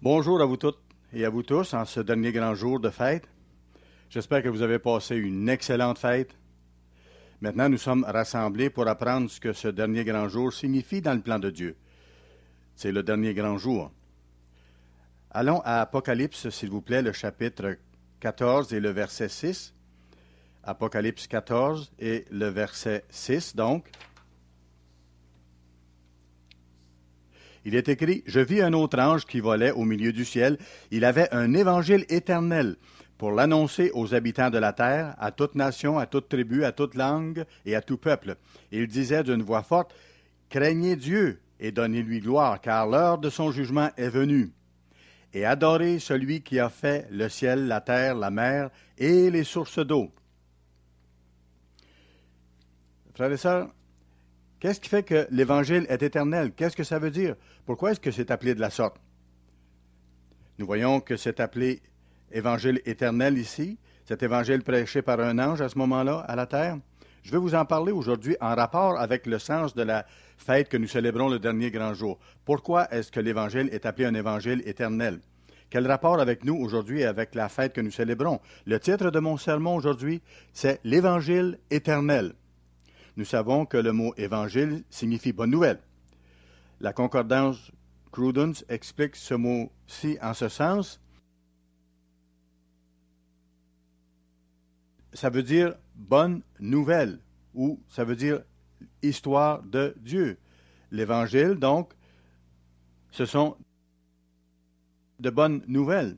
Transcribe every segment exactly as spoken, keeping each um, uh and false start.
Bonjour à vous toutes et à vous tous en ce dernier grand jour de fête. J'espère que vous avez passé une excellente fête. Maintenant, nous sommes rassemblés pour apprendre ce que ce dernier grand jour signifie dans le plan de Dieu. C'est le dernier grand jour. Allons à Apocalypse, s'il vous plaît, le chapitre quatorze et le verset six. Apocalypse quatorze et le verset six, donc. Il est écrit, « Je vis un autre ange qui volait au milieu du ciel. Il avait un évangile éternel pour l'annoncer aux habitants de la terre, à toute nation, à toute tribu, à toute langue et à tout peuple. Et il disait d'une voix forte, « Craignez Dieu et donnez-lui gloire, car l'heure de son jugement est venue. Et adorez celui qui a fait le ciel, la terre, la mer et les sources d'eau. » Frères et sœurs, qu'est-ce qui fait que l'Évangile est éternel? Qu'est-ce que ça veut dire? Pourquoi est-ce que c'est appelé de la sorte? Nous voyons que c'est appelé Évangile éternel ici, cet Évangile prêché par un ange à ce moment-là, à la terre. Je vais vous en parler aujourd'hui en rapport avec le sens de la fête que nous célébrons le dernier grand jour. Pourquoi est-ce que l'Évangile est appelé un Évangile éternel? Quel rapport avec nous aujourd'hui et avec la fête que nous célébrons? Le titre de mon sermon aujourd'hui, c'est l'Évangile éternel. Nous savons que le mot « évangile » signifie « bonne nouvelle ». La concordance Crudens explique ce mot-ci en ce sens. Ça veut dire « bonne nouvelle » ou ça veut dire « histoire de Dieu ». L'Évangile, donc, ce sont de bonnes nouvelles.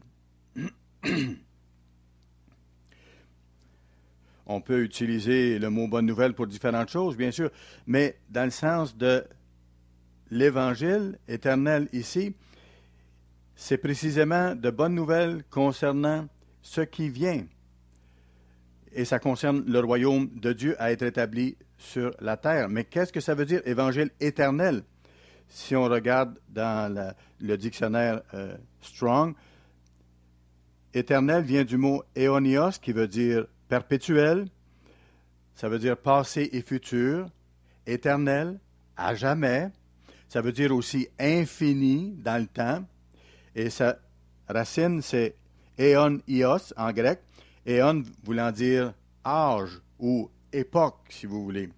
On peut utiliser le mot « bonne nouvelle » pour différentes choses, bien sûr, mais dans le sens de l'Évangile éternel ici, c'est précisément de bonnes nouvelles concernant ce qui vient. Et ça concerne le royaume de Dieu à être établi sur la terre. Mais qu'est-ce que ça veut dire, Évangile éternel? Si on regarde dans la, le dictionnaire euh, Strong, éternel vient du mot « éonios » qui veut dire perpétuel, ça veut dire passé et futur, éternel, à jamais, ça veut dire aussi infini dans le temps, et sa racine c'est éonios en grec, éon voulant dire âge ou époque, si vous voulez.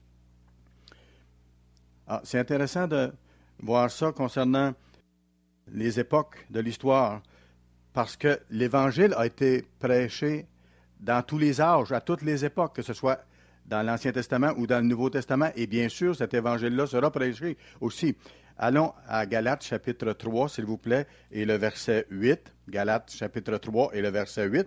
Ah, c'est intéressant de voir ça concernant les époques de l'histoire, parce que l'Évangile a été prêché dans tous les âges, à toutes les époques, que ce soit dans l'Ancien Testament ou dans le Nouveau Testament. Et bien sûr, cet évangile-là sera prêché aussi. Allons à Galates chapitre trois, s'il vous plaît, et le verset huit. Galates chapitre trois et le verset huit.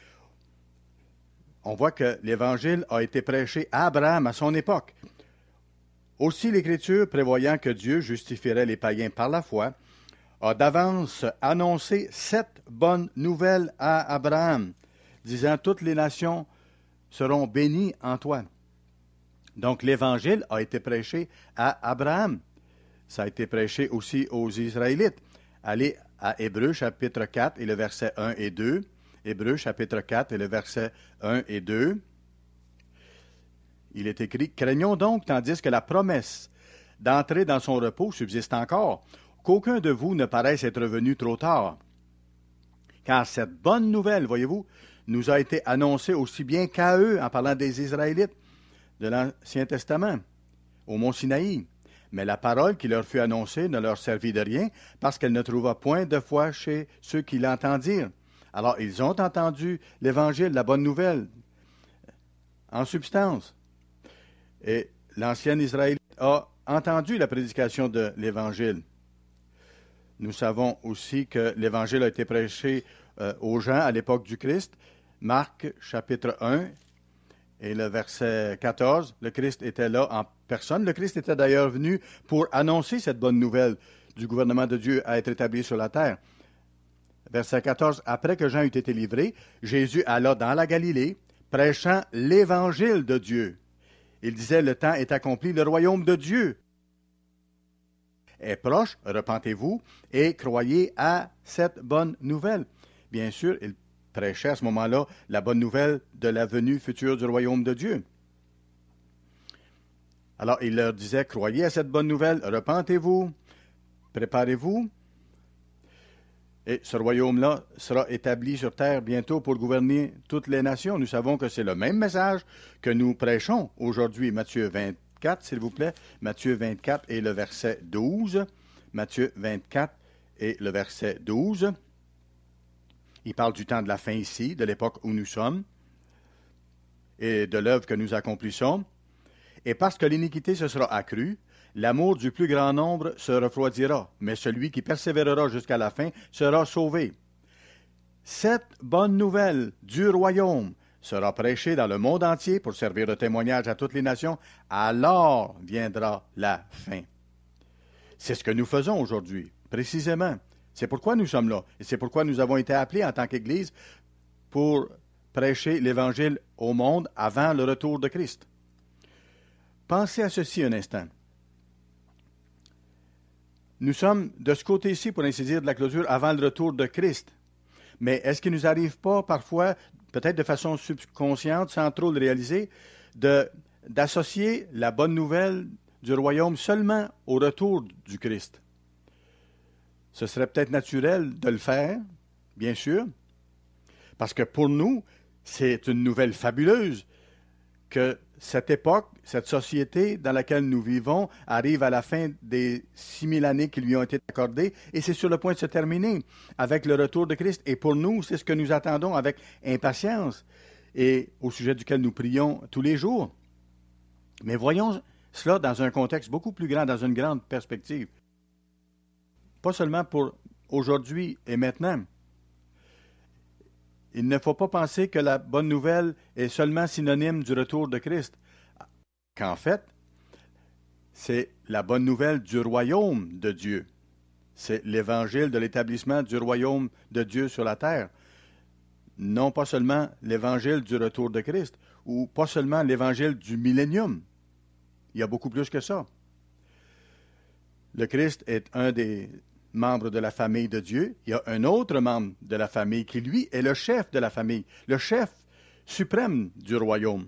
On voit que l'Évangile a été prêché à Abraham à son époque. Aussi l'Écriture, prévoyant que Dieu justifierait les païens par la foi, a d'avance annoncé cette bonne nouvelle à Abraham, disant « Toutes les nations seront bénies en toi ». Donc, l'Évangile a été prêché à Abraham. Ça a été prêché aussi aux Israélites. Allez à Hébreux chapitre quatre et le verset un et deux. Hébreux chapitre quatre et le verset un et deux. Il est écrit « Craignons donc, tandis que la promesse d'entrer dans son repos subsiste encore, qu'aucun de vous ne paraisse être venu trop tard. Car cette bonne nouvelle, voyez-vous, nous a été annoncée aussi bien qu'à eux, en parlant des Israélites de l'Ancien Testament, au mont Sinaï. Mais la parole qui leur fut annoncée ne leur servit de rien, parce qu'elle ne trouva point de foi chez ceux qui l'entendirent. Alors, ils ont entendu l'Évangile, la bonne nouvelle, en substance. Et l'ancien Israélite a entendu la prédication de l'Évangile. Nous savons aussi que l'Évangile a été prêché euh, aux gens à l'époque du Christ. Marc, chapitre un, et le verset quatorze, le Christ était là en personne. Le Christ était d'ailleurs venu pour annoncer cette bonne nouvelle du gouvernement de Dieu à être établi sur la terre. Verset quatorze, « Après que Jean eut été livré, Jésus alla dans la Galilée, prêchant l'Évangile de Dieu. Il disait, le temps est accompli, le royaume de Dieu est proche, repentez-vous et croyez à cette bonne nouvelle. » Bien sûr, il prêchait à ce moment-là la bonne nouvelle de la venue future du royaume de Dieu. Alors, il leur disait, croyez à cette bonne nouvelle, repentez-vous, préparez-vous. Et ce royaume-là sera établi sur terre bientôt pour gouverner toutes les nations. Nous savons que c'est le même message que nous prêchons aujourd'hui. Matthieu vingt-quatre, s'il vous plaît. Matthieu vingt-quatre et le verset douze. Matthieu vingt-quatre et le verset douze. Il parle du temps de la fin ici, de l'époque où nous sommes, et de l'œuvre que nous accomplissons. Et parce que l'iniquité se sera accrue, l'amour du plus grand nombre se refroidira, mais celui qui persévérera jusqu'à la fin sera sauvé. Cette bonne nouvelle du royaume sera prêchée dans le monde entier pour servir de témoignage à toutes les nations, alors viendra la fin. C'est ce que nous faisons aujourd'hui, précisément. C'est pourquoi nous sommes là, et c'est pourquoi nous avons été appelés en tant qu'Église pour prêcher l'Évangile au monde avant le retour de Christ. Pensez à ceci un instant. Nous sommes de ce côté-ci, pour ainsi dire, de la clôture avant le retour de Christ. Mais est-ce qu'il ne nous arrive pas parfois, peut-être de façon subconsciente, sans trop le réaliser, de, d'associer la bonne nouvelle du royaume seulement au retour du Christ? Ce serait peut-être naturel de le faire, bien sûr, parce que pour nous, c'est une nouvelle fabuleuse que cette époque, cette société dans laquelle nous vivons arrive à la fin des six mille années qui lui ont été accordées et c'est sur le point de se terminer avec le retour de Christ. Et pour nous, c'est ce que nous attendons avec impatience et au sujet duquel nous prions tous les jours. Mais voyons cela dans un contexte beaucoup plus grand, dans une grande perspective. Pas seulement pour aujourd'hui et maintenant. Il ne faut pas penser que la bonne nouvelle est seulement synonyme du retour de Christ. Qu'en fait, c'est la bonne nouvelle du royaume de Dieu. C'est l'évangile de l'établissement du royaume de Dieu sur la terre. Non pas seulement l'évangile du retour de Christ, ou pas seulement l'évangile du millénium. Il y a beaucoup plus que ça. Le Christ est un des membre de la famille de Dieu, il y a un autre membre de la famille qui, lui, est le chef de la famille, le chef suprême du royaume.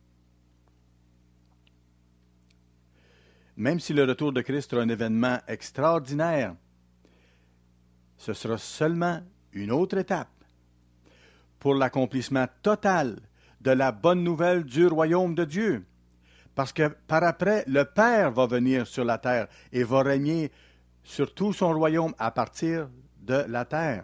Même si le retour de Christ sera un événement extraordinaire, ce sera seulement une autre étape pour l'accomplissement total de la bonne nouvelle du royaume de Dieu. Parce que par après, le Père va venir sur la terre et va régner sur tout son royaume à partir de la terre.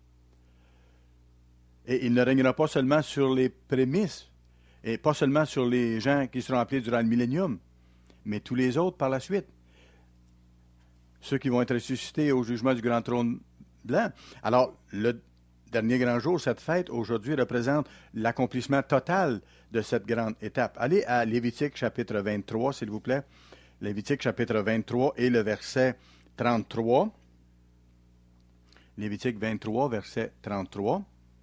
Et il ne régnera pas seulement sur les prémices, et pas seulement sur les gens qui seront appelés durant le millénium, mais tous les autres par la suite. Ceux qui vont être ressuscités au jugement du grand trône blanc. Alors, le dernier grand jour, cette fête, aujourd'hui, représente l'accomplissement total de cette grande étape. Allez à Lévitique chapitre vingt-trois, s'il vous plaît. Lévitique chapitre vingt-trois et le verset trente-trois. Lévitique vingt-trois, verset trente-trois.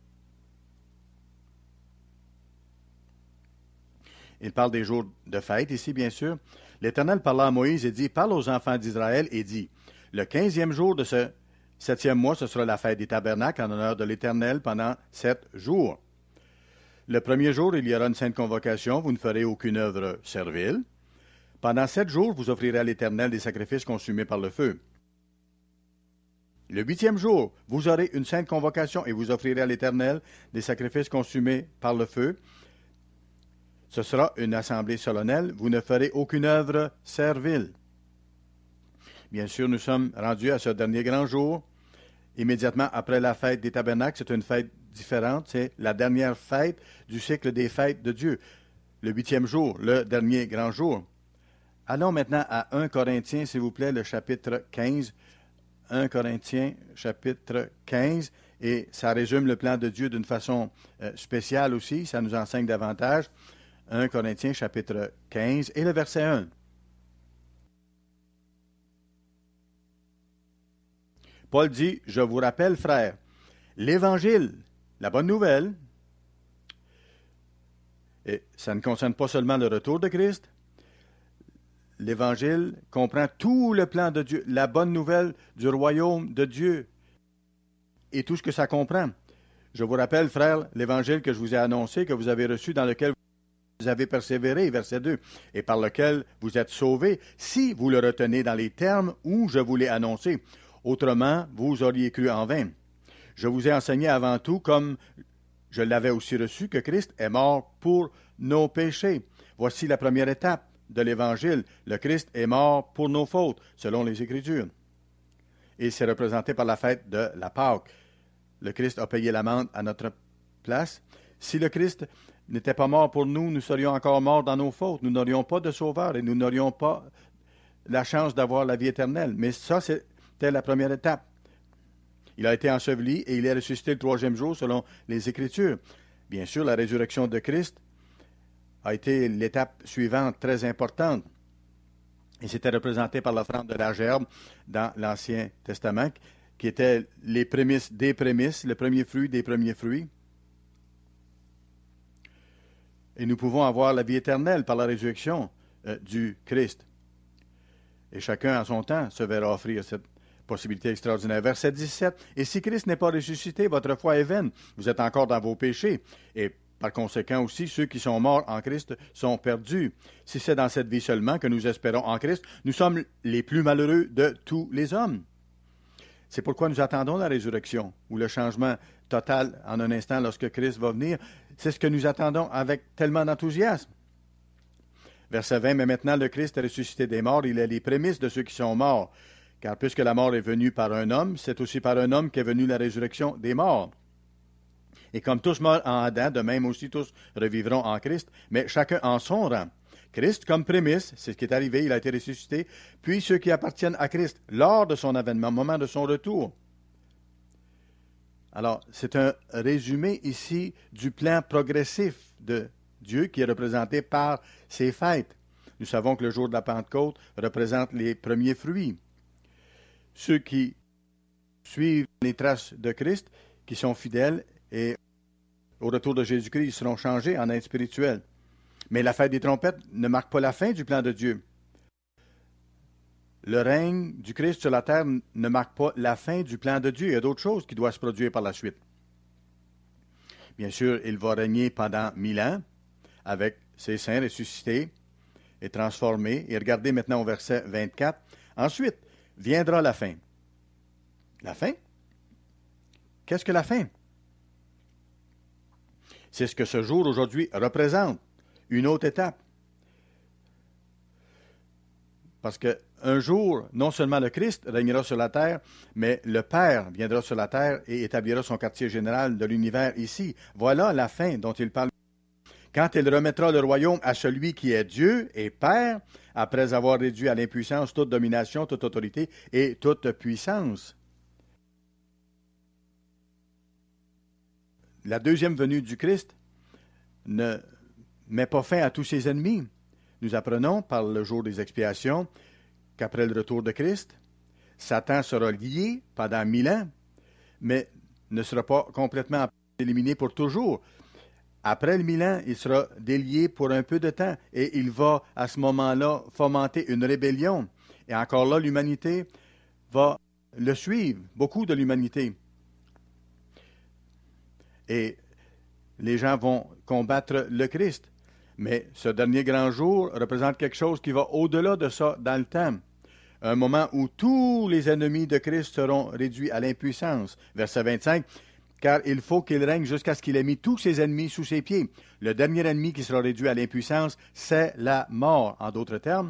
Il parle des jours de fête ici, bien sûr. L'Éternel parla à Moïse et dit, « Parle aux enfants d'Israël et dit, le quinzième jour de ce septième mois, ce sera la fête des tabernacles en honneur de l'Éternel pendant sept jours. Le premier jour, il y aura une sainte convocation, vous ne ferez aucune œuvre servile. Pendant sept jours, vous offrirez à l'Éternel des sacrifices consumés par le feu. Le huitième jour, vous aurez une sainte convocation et vous offrirez à l'Éternel des sacrifices consumés par le feu. Ce sera une assemblée solennelle, vous ne ferez aucune œuvre servile. » Bien sûr, nous sommes rendus à ce dernier grand jour, immédiatement après la fête des tabernacles. C'est une fête différente, c'est la dernière fête du cycle des fêtes de Dieu. Le huitième jour, le dernier grand jour. Allons maintenant à un Corinthiens, s'il vous plaît, le chapitre quinze. un Corinthiens, chapitre quinze, et ça résume le plan de Dieu d'une façon euh, spéciale aussi, ça nous enseigne davantage. un Corinthiens, chapitre quinze, et le verset un. Paul dit, « Je vous rappelle, frères, l'Évangile, la bonne nouvelle, et ça ne concerne pas seulement le retour de Christ, l'Évangile comprend tout le plan de Dieu, la bonne nouvelle du royaume de Dieu et tout ce que ça comprend. Je vous rappelle, frères, l'Évangile que je vous ai annoncé, que vous avez reçu, dans lequel vous avez persévéré, verset deux, et par lequel vous êtes sauvés, si vous le retenez dans les termes où je vous l'ai annoncé. Autrement, vous auriez cru en vain. Je vous ai enseigné avant tout, comme je l'avais aussi reçu, que Christ est mort pour nos péchés. Voici la première étape de l'Évangile. Le Christ est mort pour nos fautes, selon les Écritures. Et c'est représenté par la fête de la Pâque. Le Christ a payé l'amende à notre place. Si le Christ n'était pas mort pour nous, nous serions encore morts dans nos fautes. Nous n'aurions pas de sauveur et nous n'aurions pas la chance d'avoir la vie éternelle. Mais ça, c'était la première étape. Il a été enseveli et il est ressuscité le troisième jour selon les Écritures. Bien sûr, la résurrection de Christ a été l'étape suivante très importante. Et c'était représenté par l'offrande de la gerbe dans l'Ancien Testament, qui était les prémices des prémices, le premier fruit des premiers fruits. Et nous pouvons avoir la vie éternelle par la résurrection euh, du Christ. Et chacun, en son temps, se verra offrir cette possibilité extraordinaire. Verset dix-sept. « Et si Christ n'est pas ressuscité, votre foi est vaine. Vous êtes encore dans vos péchés. Et par conséquent aussi, ceux qui sont morts en Christ sont perdus. Si c'est dans cette vie seulement que nous espérons en Christ, nous sommes les plus malheureux de tous les hommes. » C'est pourquoi nous attendons la résurrection, ou le changement total en un instant lorsque Christ va venir. C'est ce que nous attendons avec tellement d'enthousiasme. Verset vingt, « Mais maintenant le Christ est ressuscité des morts, il est les prémices de ceux qui sont morts. Car puisque la mort est venue par un homme, c'est aussi par un homme qu'est venue la résurrection des morts. Et comme tous meurent en Adam, de même aussi tous revivront en Christ, mais chacun en son rang. Christ comme prémisse, c'est ce qui est arrivé, il a été ressuscité, puis ceux qui appartiennent à Christ lors de son avènement, au moment de son retour. » Alors, c'est un résumé ici du plan progressif de Dieu qui est représenté par ses fêtes. Nous savons que le jour de la Pentecôte représente les premiers fruits. Ceux qui suivent les traces de Christ, qui sont fidèles, et au retour de Jésus-Christ, ils seront changés en êtres spirituels. Mais la fête des trompettes ne marque pas la fin du plan de Dieu. Le règne du Christ sur la terre ne marque pas la fin du plan de Dieu. Il y a d'autres choses qui doivent se produire par la suite. Bien sûr, il va régner pendant mille ans avec ses saints ressuscités et transformés. Et regardez maintenant au verset vingt-quatre. Ensuite, viendra la fin. La fin? Qu'est-ce que la fin? C'est ce que ce jour aujourd'hui représente. Une autre étape. Parce qu'un jour, non seulement le Christ régnera sur la terre, mais le Père viendra sur la terre et établira son quartier général de l'univers ici. Voilà la fin dont il parle. Quand il remettra le royaume à celui qui est Dieu et Père, après avoir réduit à l'impuissance toute domination, toute autorité et toute puissance. La deuxième venue du Christ ne met pas fin à tous ses ennemis. Nous apprenons par le jour des expiations qu'après le retour de Christ, Satan sera lié pendant mille ans, mais ne sera pas complètement éliminé pour toujours. Après le mille ans, il sera délié pour un peu de temps et il va à ce moment-là fomenter une rébellion. Et encore là, l'humanité va le suivre, beaucoup de l'humanité. Et les gens vont combattre le Christ. Mais ce dernier grand jour représente quelque chose qui va au-delà de ça dans le temps. Un moment où tous les ennemis de Christ seront réduits à l'impuissance. Verset vingt-cinq. Car il faut qu'il règne jusqu'à ce qu'il ait mis tous ses ennemis sous ses pieds. Le dernier ennemi qui sera réduit à l'impuissance, c'est la mort. En d'autres termes,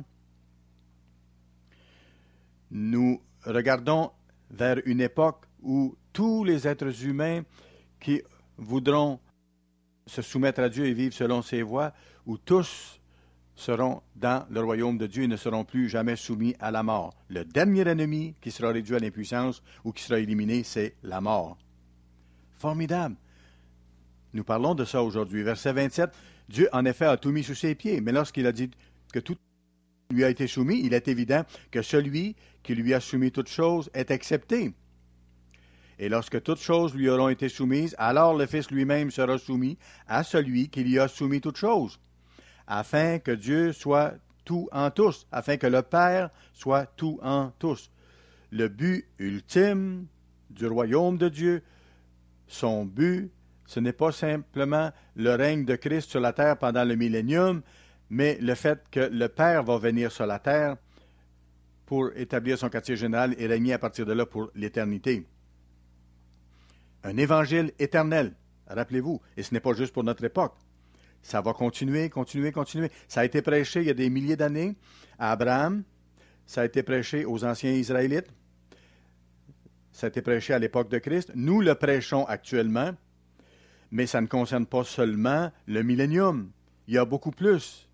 nous regardons vers une époque où tous les êtres humains qui voudront se soumettre à Dieu et vivre selon ses voies, où tous seront dans le royaume de Dieu et ne seront plus jamais soumis à la mort. Le dernier ennemi qui sera réduit à l'impuissance ou qui sera éliminé, c'est la mort. Formidable. Nous parlons de ça aujourd'hui. Verset vingt-sept, Dieu en effet a tout mis sous ses pieds, mais lorsqu'il a dit que tout lui a été soumis, il est évident que celui qui lui a soumis toutes choses est accepté. Et lorsque toutes choses lui auront été soumises, alors le Fils lui-même sera soumis à celui qui lui a soumis toutes choses, afin que Dieu soit tout en tous, afin que le Père soit tout en tous. Le but ultime du royaume de Dieu, son but, ce n'est pas simplement le règne de Christ sur la terre pendant le millénium, mais le fait que le Père va venir sur la terre pour établir son quartier général et régner à partir de là pour l'éternité. un évangile éternel. Rappelez-vous, et ce n'est pas juste pour notre époque. Ça va continuer, continuer, continuer. Ça a été prêché il y a des milliers d'années à Abraham. Ça a été prêché aux anciens Israélites. Ça a été prêché à l'époque de Christ. Nous le prêchons actuellement, mais ça ne concerne pas seulement le millénium. Il y a beaucoup plus.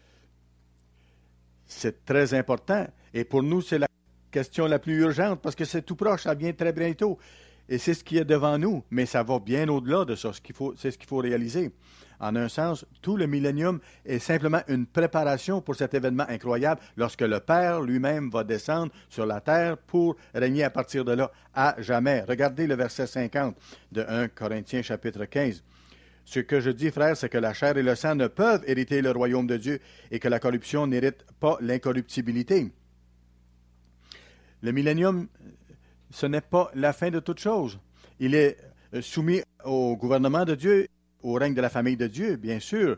C'est très important. Et pour nous, c'est la question la plus urgente parce que c'est tout proche, ça vient très bientôt. Et c'est ce qui est devant nous, mais ça va bien au-delà de ça. Ce qu'il faut, c'est ce qu'il faut réaliser. En un sens, tout le millénium est simplement une préparation pour cet événement incroyable lorsque le Père lui-même va descendre sur la terre pour régner à partir de là, à jamais. Regardez le verset cinquante de premier Corinthiens chapitre quinze. Ce que je dis, frère, c'est que la chair et le sang ne peuvent hériter le royaume de Dieu et que la corruption n'hérite pas l'incorruptibilité. Le millénium, ce n'est pas la fin de toute chose. Il est soumis au gouvernement de Dieu, au règne de la famille de Dieu, bien sûr,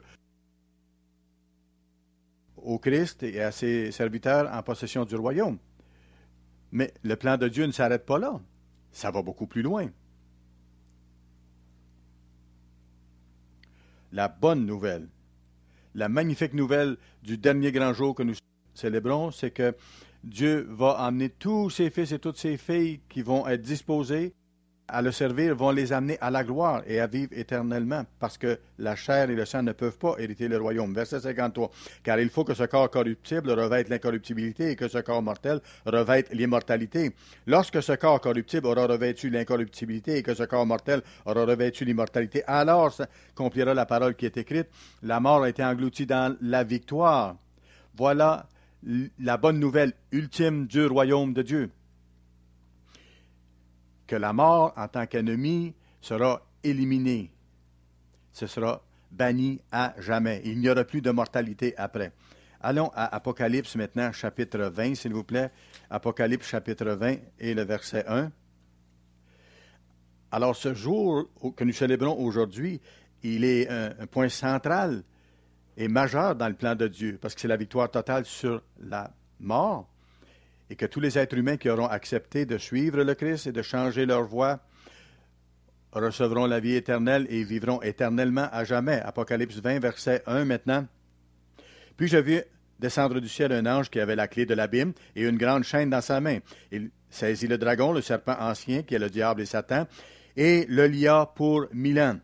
au Christ et à ses serviteurs en possession du royaume. Mais le plan de Dieu ne s'arrête pas là. Ça va beaucoup plus loin. La bonne nouvelle, la magnifique nouvelle du dernier grand jour que nous célébrons, c'est que Dieu va amener tous ses fils et toutes ses filles qui vont être disposés à le servir, vont les amener à la gloire et à vivre éternellement, parce que la chair et le sang ne peuvent pas hériter le royaume. Verset cinquante-trois. Car il faut que ce corps corruptible revête l'incorruptibilité et que ce corps mortel revête l'immortalité. Lorsque ce corps corruptible aura revêtu l'incorruptibilité et que ce corps mortel aura revêtu l'immortalité, alors s'accomplira la parole qui est écrite. La mort a été engloutie dans la victoire. Voilà la bonne nouvelle ultime du royaume de Dieu. Que la mort, en tant qu'ennemi, sera éliminée. Ce sera banni à jamais. Il n'y aura plus de mortalité après. Allons à Apocalypse maintenant, chapitre vingt, s'il vous plaît. Apocalypse, chapitre vingt, et le verset un. Alors, ce jour que nous célébrons aujourd'hui, il est un, un point central et majeur dans le plan de Dieu, parce que c'est la victoire totale sur la mort. Et que tous les êtres humains qui auront accepté de suivre le Christ et de changer leur voie recevront la vie éternelle et vivront éternellement à jamais. Apocalypse vingt, verset un maintenant. Puis je vis descendre du ciel un ange qui avait la clé de l'abîme et une grande chaîne dans sa main. Il saisit le dragon, le serpent ancien, qui est le diable et Satan, et le lia pour mille ans.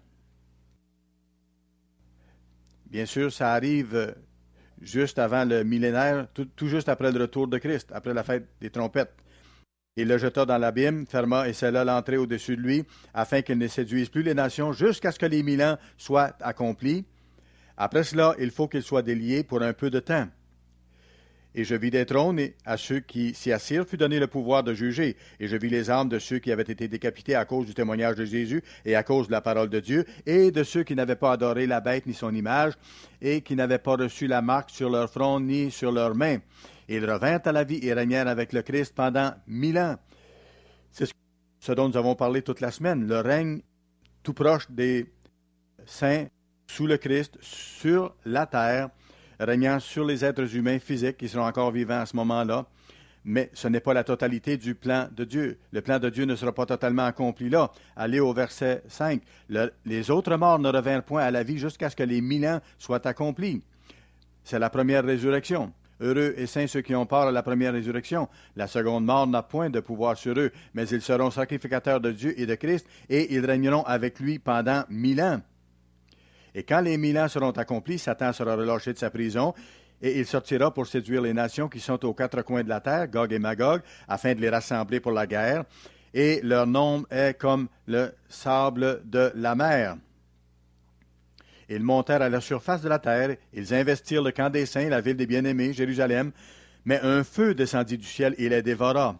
Bien sûr, ça arrive juste avant le millénaire, tout, tout juste après le retour de Christ, après la fête des trompettes. Il le jeta dans l'abîme, ferma et scella l'entrée au-dessus de lui, afin qu'il ne séduise plus les nations, jusqu'à ce que les mille ans soient accomplis. Après cela, il faut qu'il soit délié pour un peu de temps. Et je vis des trônes, et à ceux qui s'y assirent fut donné le pouvoir de juger. Et je vis les âmes de ceux qui avaient été décapités à cause du témoignage de Jésus et à cause de la parole de Dieu, et de ceux qui n'avaient pas adoré la bête ni son image, et qui n'avaient pas reçu la marque sur leur front ni sur leurs mains. Et ils revinrent à la vie et régnèrent avec le Christ pendant mille ans. C'est ce dont nous avons parlé toute la semaine, le règne tout proche des saints sous le Christ, sur la terre, régnant sur les êtres humains physiques qui seront encore vivants à ce moment-là. Mais ce n'est pas la totalité du plan de Dieu. Le plan de Dieu ne sera pas totalement accompli là. Allez au verset cinq. Le, les autres morts ne revinrent point à la vie jusqu'à ce que les mille ans soient accomplis. C'est la première résurrection. Heureux et saints ceux qui ont part à la première résurrection. La seconde mort n'a point de pouvoir sur eux, mais ils seront sacrificateurs de Dieu et de Christ, et ils régneront avec lui pendant mille ans. Et quand les mille ans seront accomplis, Satan sera relâché de sa prison, et il sortira pour séduire les nations qui sont aux quatre coins de la terre, Gog et Magog, afin de les rassembler pour la guerre, et leur nombre est comme le sable de la mer. Ils montèrent à la surface de la terre, ils investirent le camp des saints, la ville des bien-aimés, Jérusalem, mais un feu descendit du ciel et les dévora.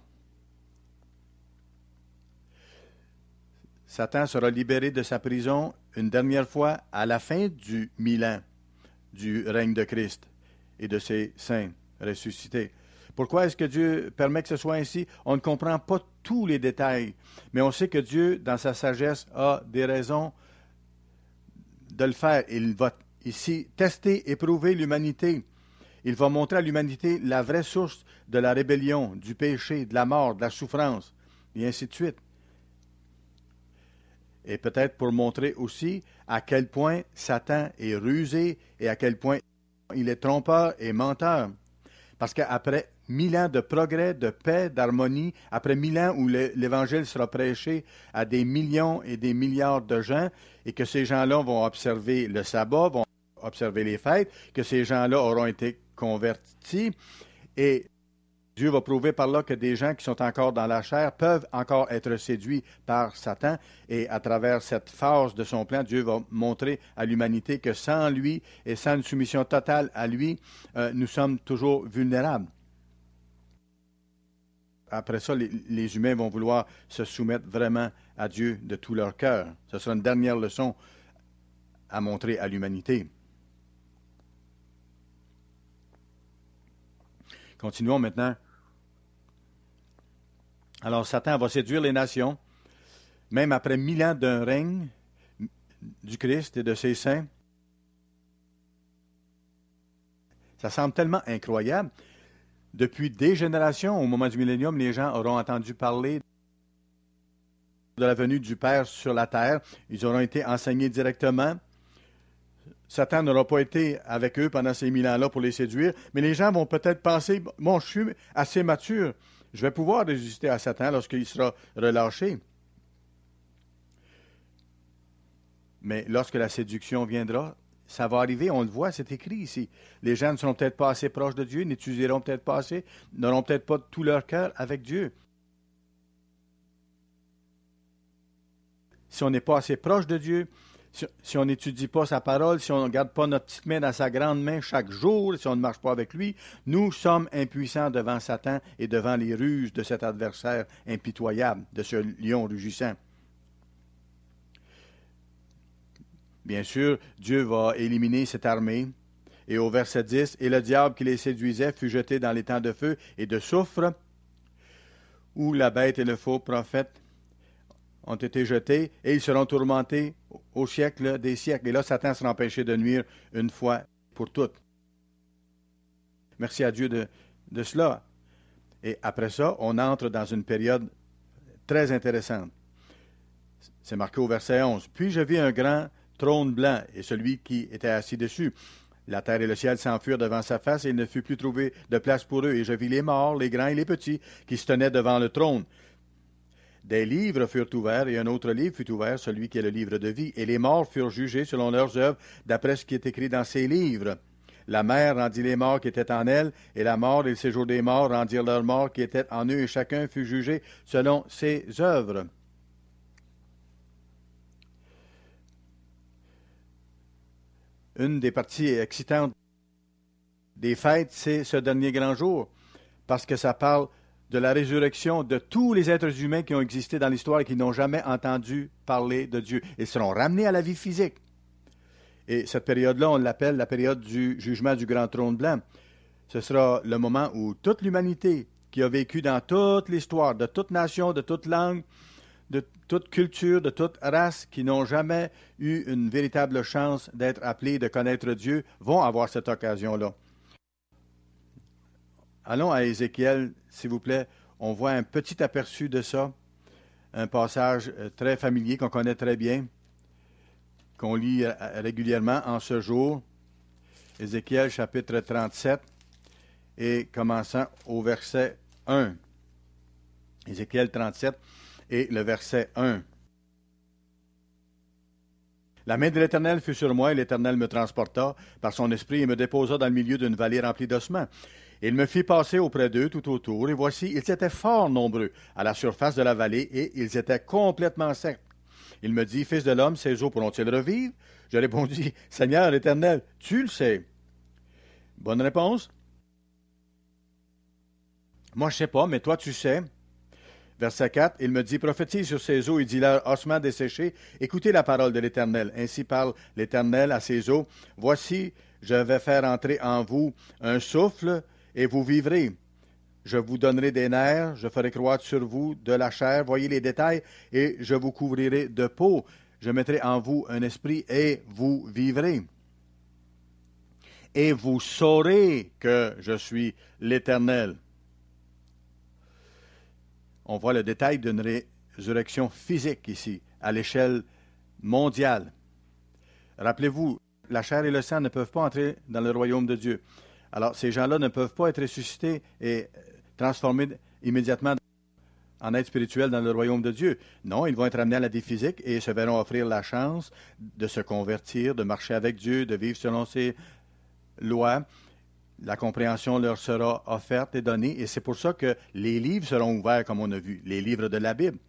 Satan sera libéré de sa prison une dernière fois à la fin du mille ans du règne de Christ et de ses saints ressuscités. Pourquoi est-ce que Dieu permet que ce soit ainsi? On ne comprend pas tous les détails, mais on sait que Dieu, dans sa sagesse, a des raisons de le faire. Il va ici tester, éprouver l'humanité. Il va montrer à l'humanité la vraie source de la rébellion, du péché, de la mort, de la souffrance, et ainsi de suite. Et peut-être pour montrer aussi à quel point Satan est rusé et à quel point il est trompeur et menteur. Parce qu'après mille ans de progrès, de paix, d'harmonie, après mille ans où l'Évangile sera prêché à des millions et des milliards de gens, et que ces gens-là vont observer le sabbat, vont observer les fêtes, que ces gens-là auront été convertis, et Dieu va prouver par là que des gens qui sont encore dans la chair peuvent encore être séduits par Satan, et à travers cette phase de son plan, Dieu va montrer à l'humanité que sans lui et sans une soumission totale à lui, euh, nous sommes toujours vulnérables. Après ça, les, les humains vont vouloir se soumettre vraiment à Dieu de tout leur cœur. Ce sera une dernière leçon à montrer à l'humanité. Continuons maintenant. Alors, Satan va séduire les nations, même après mille ans d'un règne du Christ et de ses saints. Ça semble tellement incroyable. Depuis des générations, au moment du millénium, les gens auront entendu parler de la venue du Père sur la terre. Ils auront été enseignés directement. Satan n'aura pas été avec eux pendant ces mille ans-là pour les séduire, mais les gens vont peut-être penser, bon, je suis assez mature, je vais pouvoir résister à Satan lorsqu'il sera relâché. Mais lorsque la séduction viendra, ça va arriver, on le voit, c'est écrit ici. Les gens ne seront peut-être pas assez proches de Dieu, n'étudieront peut-être pas assez, n'auront peut-être pas tout leur cœur avec Dieu. Si on n'est pas assez proche de Dieu, si, si on n'étudie pas sa parole, si on ne garde pas notre petite main dans sa grande main chaque jour, si on ne marche pas avec lui, nous sommes impuissants devant Satan et devant les ruses de cet adversaire impitoyable, de ce lion rugissant. Bien sûr, Dieu va éliminer cette armée. Et au verset dix, « Et le diable qui les séduisait fut jeté dans les temps de feu et de soufre, où la bête et le faux prophète ont été jetés, et ils seront tourmentés au siècle des siècles. » Et là, Satan sera empêché de nuire une fois pour toutes. Merci à Dieu de, de cela. Et après ça, on entre dans une période très intéressante. C'est marqué au verset onze. « Puis je vis un grand trône blanc, et celui qui était assis dessus. La terre et le ciel s'enfuirent devant sa face, et il ne fut plus trouvé de place pour eux. Et je vis les morts, les grands et les petits, qui se tenaient devant le trône. Des livres furent ouverts, et un autre livre fut ouvert, celui qui est le livre de vie. Et les morts furent jugés selon leurs œuvres, d'après ce qui est écrit dans ces livres. La mer rendit les morts qui étaient en elle, et la mort et le séjour des morts rendirent leurs morts qui étaient en eux, et chacun fut jugé selon ses œuvres. » Une des parties excitantes des fêtes, c'est ce dernier grand jour, parce que ça parle de la résurrection de tous les êtres humains qui ont existé dans l'histoire et qui n'ont jamais entendu parler de Dieu. Ils seront ramenés à la vie physique. Et cette période-là, on l'appelle la période du jugement du grand trône blanc. Ce sera le moment où toute l'humanité qui a vécu dans toute l'histoire, de toute nation, de toute langue, de toute culture, de toute race, qui n'ont jamais eu une véritable chance d'être appelés, de connaître Dieu, vont avoir cette occasion-là. Allons à Ézéchiel, s'il vous plaît. On voit un petit aperçu de ça, un passage très familier qu'on connaît très bien, qu'on lit régulièrement en ce jour. Ézéchiel chapitre trente-sept, et commençant au verset un. Ézéchiel trente-sept, et le verset un. La main de l'Éternel fut sur moi, et l'Éternel me transporta par son esprit et me déposa dans le milieu d'une vallée remplie d'ossements. Il me fit passer auprès d'eux tout autour, et voici, ils étaient fort nombreux à la surface de la vallée, et ils étaient complètement secs. Il me dit, « Fils de l'homme, ces eaux pourront-ils revivre? » Je répondis, « Seigneur l'Éternel, tu le sais. » Bonne réponse. Moi, je ne sais pas, mais toi, tu sais. Verset quatre, il me dit, « Prophétise sur ces eaux et dis-leur, ossements desséchés, écoutez la parole de l'Éternel. Ainsi parle l'Éternel à ces eaux. Voici, je vais faire entrer en vous un souffle, et vous vivrez. Je vous donnerai des nerfs, je ferai croître sur vous de la chair, voyez les détails, et je vous couvrirai de peau. Je mettrai en vous un esprit, et vous vivrez. Et vous saurez que je suis l'Éternel. » On voit le détail d'une résurrection physique ici, à l'échelle mondiale. Rappelez-vous, la chair et le sang ne peuvent pas entrer dans le royaume de Dieu. Alors, ces gens-là ne peuvent pas être ressuscités et transformés immédiatement en être spirituels dans le royaume de Dieu. Non, ils vont être amenés à la vie physique et se verront offrir la chance de se convertir, de marcher avec Dieu, de vivre selon ses lois. La compréhension leur sera offerte et donnée, et c'est pour ça que les livres seront ouverts, comme on a vu, les livres de la Bible.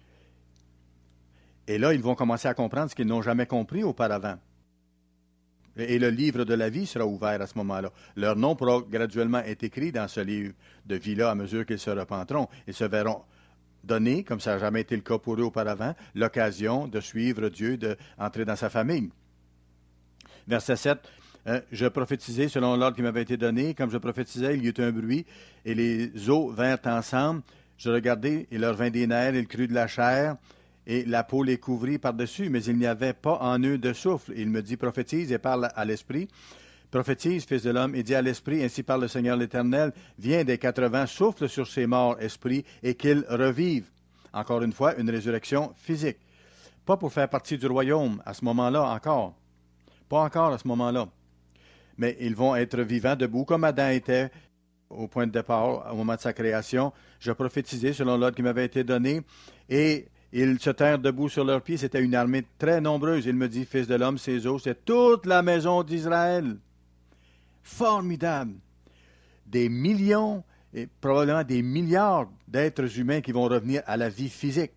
Et là, ils vont commencer à comprendre ce qu'ils n'ont jamais compris auparavant. Et le livre de la vie sera ouvert à ce moment-là. Leur nom pourra graduellement être écrit dans ce livre de vie-là à mesure qu'ils se repenteront. Ils se verront donner, comme ça n'a jamais été le cas pour eux auparavant, l'occasion de suivre Dieu, d'entrer dans sa famille. Verset sept. Euh, je prophétisais selon l'ordre qui m'avait été donné. Comme je prophétisais, il y eut un bruit, et les eaux vinrent ensemble. Je regardai, et leur vint des nerfs, il crut de la chair, et la peau les couvrit par-dessus, mais il n'y avait pas en eux de souffle. Il me dit, prophétise et parle à l'esprit. Prophétise, fils de l'homme, et dis à l'esprit, ainsi parle le Seigneur l'Éternel, viens des quatre vents, souffle sur ces morts, esprit, et qu'ils revivent. Encore une fois, une résurrection physique. Pas pour faire partie du royaume à ce moment-là encore. Pas encore à ce moment-là. Mais ils vont être vivants debout, comme Adam était au point de départ, au moment de sa création. Je prophétisais selon l'ordre qui m'avait été donné, et ils se tinrent debout sur leurs pieds. C'était une armée très nombreuse. Il me dit, fils de l'homme, ces eaux, c'est toute la maison d'Israël. Formidable. Des millions, et probablement des milliards d'êtres humains qui vont revenir à la vie physique.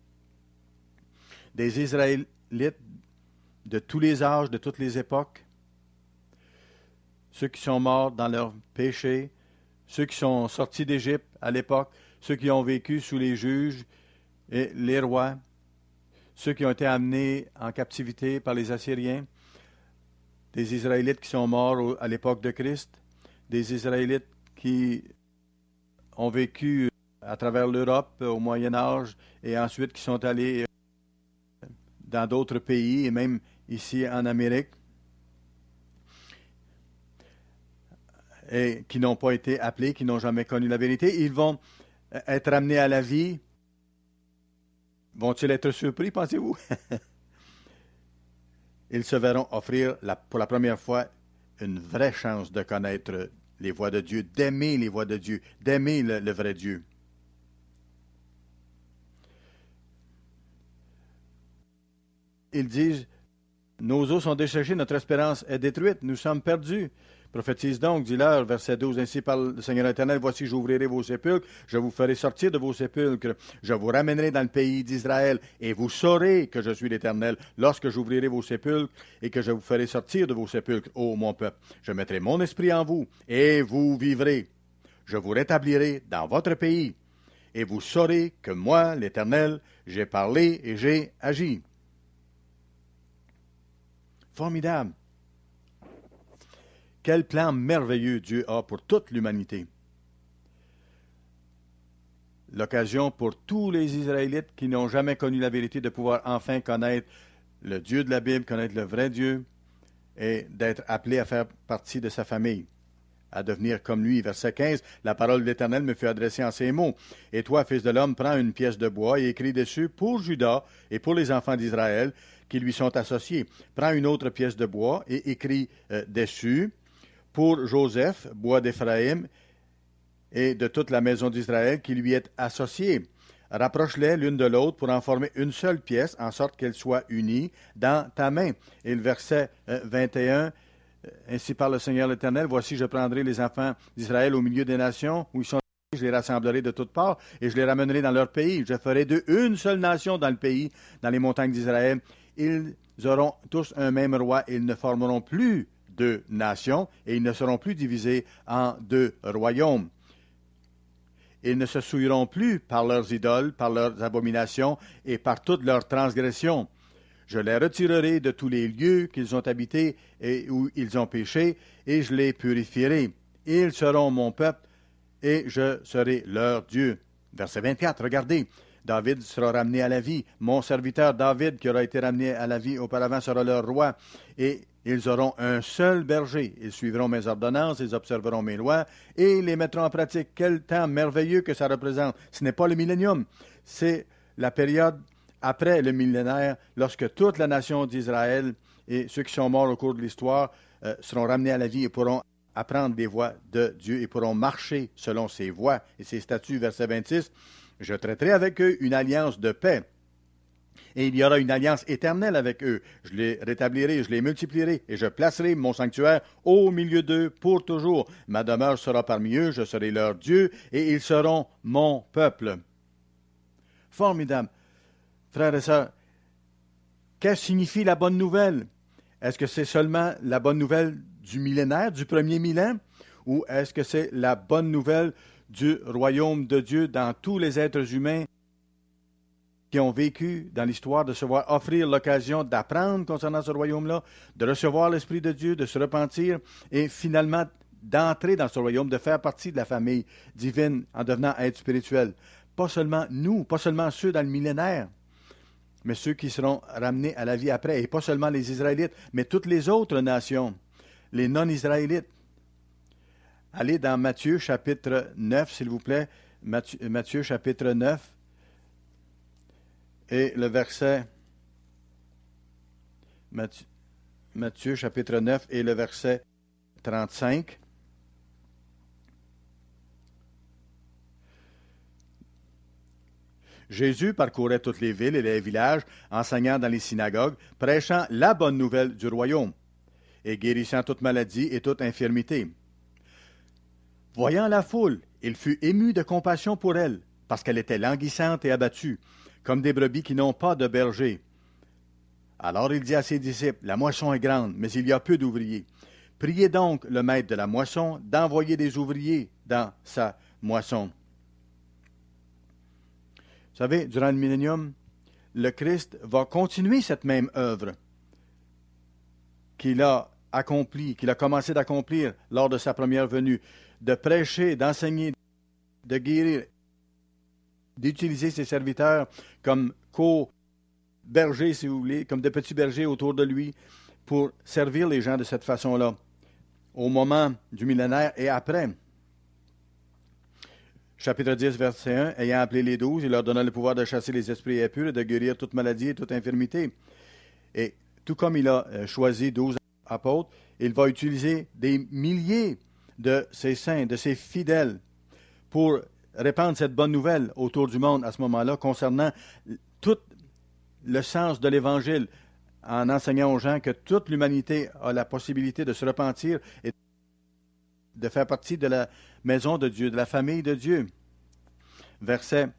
Des Israélites de tous les âges, de toutes les époques. Ceux qui sont morts dans leurs péchés, ceux qui sont sortis d'Égypte à l'époque, ceux qui ont vécu sous les juges et les rois, ceux qui ont été amenés en captivité par les Assyriens, des Israélites qui sont morts à l'époque de Christ, des Israélites qui ont vécu à travers l'Europe au Moyen Âge et ensuite qui sont allés dans d'autres pays et même ici en Amérique, et qui n'ont pas été appelés, qui n'ont jamais connu la vérité. Ils vont être amenés à la vie. Vont-ils être surpris, pensez-vous? Ils se verront offrir la, pour la première fois une vraie chance de connaître les voies de Dieu, d'aimer les voies de Dieu, d'aimer le, le vrai Dieu. Ils disent, nos os sont desséchés, notre espérance est détruite, nous sommes perdus. Prophétise donc, dis-leur, verset douze, ainsi parle le Seigneur éternel, voici j'ouvrirai vos sépulcres, je vous ferai sortir de vos sépulcres, je vous ramènerai dans le pays d'Israël, et vous saurez que je suis l'Éternel, lorsque j'ouvrirai vos sépulcres, et que je vous ferai sortir de vos sépulcres, ô mon peuple. Je mettrai mon esprit en vous, et vous vivrez. Je vous rétablirai dans votre pays, et vous saurez que moi, l'Éternel, j'ai parlé et j'ai agi. Formidable. Quel plan merveilleux Dieu a pour toute l'humanité. L'occasion pour tous les Israélites qui n'ont jamais connu la vérité de pouvoir enfin connaître le Dieu de la Bible, connaître le vrai Dieu et d'être appelés à faire partie de sa famille, à devenir comme lui. Verset quinze, la parole de l'Éternel me fut adressée en ces mots. Et toi, fils de l'homme, prends une pièce de bois et écris dessus pour Juda et pour les enfants d'Israël qui lui sont associés. Prends une autre pièce de bois et écris euh, dessus pour Joseph, bois d'Éphraïm, et de toute la maison d'Israël qui lui est associée. Rapproche-les l'une de l'autre pour en former une seule pièce, en sorte qu'elles soient unies dans ta main. Et le verset euh, vingt et un, euh, ainsi parle le Seigneur l'Éternel, voici je prendrai les enfants d'Israël au milieu des nations où ils sont, je les rassemblerai de toutes parts, et je les ramènerai dans leur pays. Je ferai d'eux une seule nation dans le pays, dans les montagnes d'Israël. Ils auront tous un même roi, et ils ne formeront plus deux nations, et ils ne seront plus divisés en deux royaumes. Ils ne se souilleront plus par leurs idoles, par leurs abominations et par toutes leurs transgressions. Je les retirerai de tous les lieux qu'ils ont habités et où ils ont péché, et je les purifierai. Ils seront mon peuple, et je serai leur Dieu. Verset vingt-quatre, regardez. David sera ramené à la vie. Mon serviteur David, qui aura été ramené à la vie auparavant, sera leur roi. Et ils auront un seul berger. Ils suivront mes ordonnances, ils observeront mes lois et les mettront en pratique. Quel temps merveilleux que ça représente. Ce n'est pas le millénium, c'est la période après le millénaire, lorsque toute la nation d'Israël et ceux qui sont morts au cours de l'histoire euh, seront ramenés à la vie et pourront apprendre des voies de Dieu et pourront marcher selon ses voies et ses statuts. Verset vingt-six, « Je traiterai avec eux une alliance de paix. Et il y aura une alliance éternelle avec eux. Je les rétablirai, je les multiplierai, et je placerai mon sanctuaire au milieu d'eux pour toujours. Ma demeure sera parmi eux, je serai leur Dieu, et ils seront mon peuple. » Formidable. Frères et sœurs, qu'est-ce que signifie la bonne nouvelle? Est-ce que c'est seulement la bonne nouvelle du millénaire, du premier millénaire, ou est-ce que c'est la bonne nouvelle du royaume de Dieu dans tous les êtres humains qui ont vécu dans l'histoire, de se voir offrir l'occasion d'apprendre concernant ce royaume-là, de recevoir l'Esprit de Dieu, de se repentir et finalement d'entrer dans ce royaume, de faire partie de la famille divine en devenant être spirituel. Pas seulement nous, pas seulement ceux dans le millénaire, mais ceux qui seront ramenés à la vie après, et pas seulement les Israélites, mais toutes les autres nations, les non-Israélites. Allez dans Matthieu chapitre neuf, s'il vous plaît, Matthieu, Matthieu chapitre neuf, et le verset, Matthieu, Matthieu chapitre neuf et le verset trente-cinq. Jésus parcourait toutes les villes et les villages, enseignant dans les synagogues, prêchant la bonne nouvelle du royaume et guérissant toute maladie et toute infirmité. Voyant la foule, il fut ému de compassion pour elle, parce qu'elle était languissante et abattue, comme des brebis qui n'ont pas de berger. Alors il dit à ses disciples, « La moisson est grande, mais il y a peu d'ouvriers. Priez donc le maître de la moisson d'envoyer des ouvriers dans sa moisson. » Vous savez, durant le millénium, le Christ va continuer cette même œuvre qu'il a accomplie, qu'il a commencé d'accomplir lors de sa première venue, de prêcher, d'enseigner, de guérir, d'utiliser ses serviteurs comme co-bergers, si vous voulez, comme de petits bergers autour de lui, pour servir les gens de cette façon-là, au moment du millénaire et après. Chapitre dix, verset un, « Ayant appelé les douze, il leur donna le pouvoir de chasser les esprits impurs et de guérir toute maladie et toute infirmité. » Et tout comme il a choisi douze apôtres, il va utiliser des milliers de ses saints, de ses fidèles, pour répandre cette bonne nouvelle autour du monde à ce moment-là, concernant tout le sens de l'Évangile, en enseignant aux gens que toute l'humanité a la possibilité de se repentir et de faire partie de la maison de Dieu, de la famille de Dieu. Verset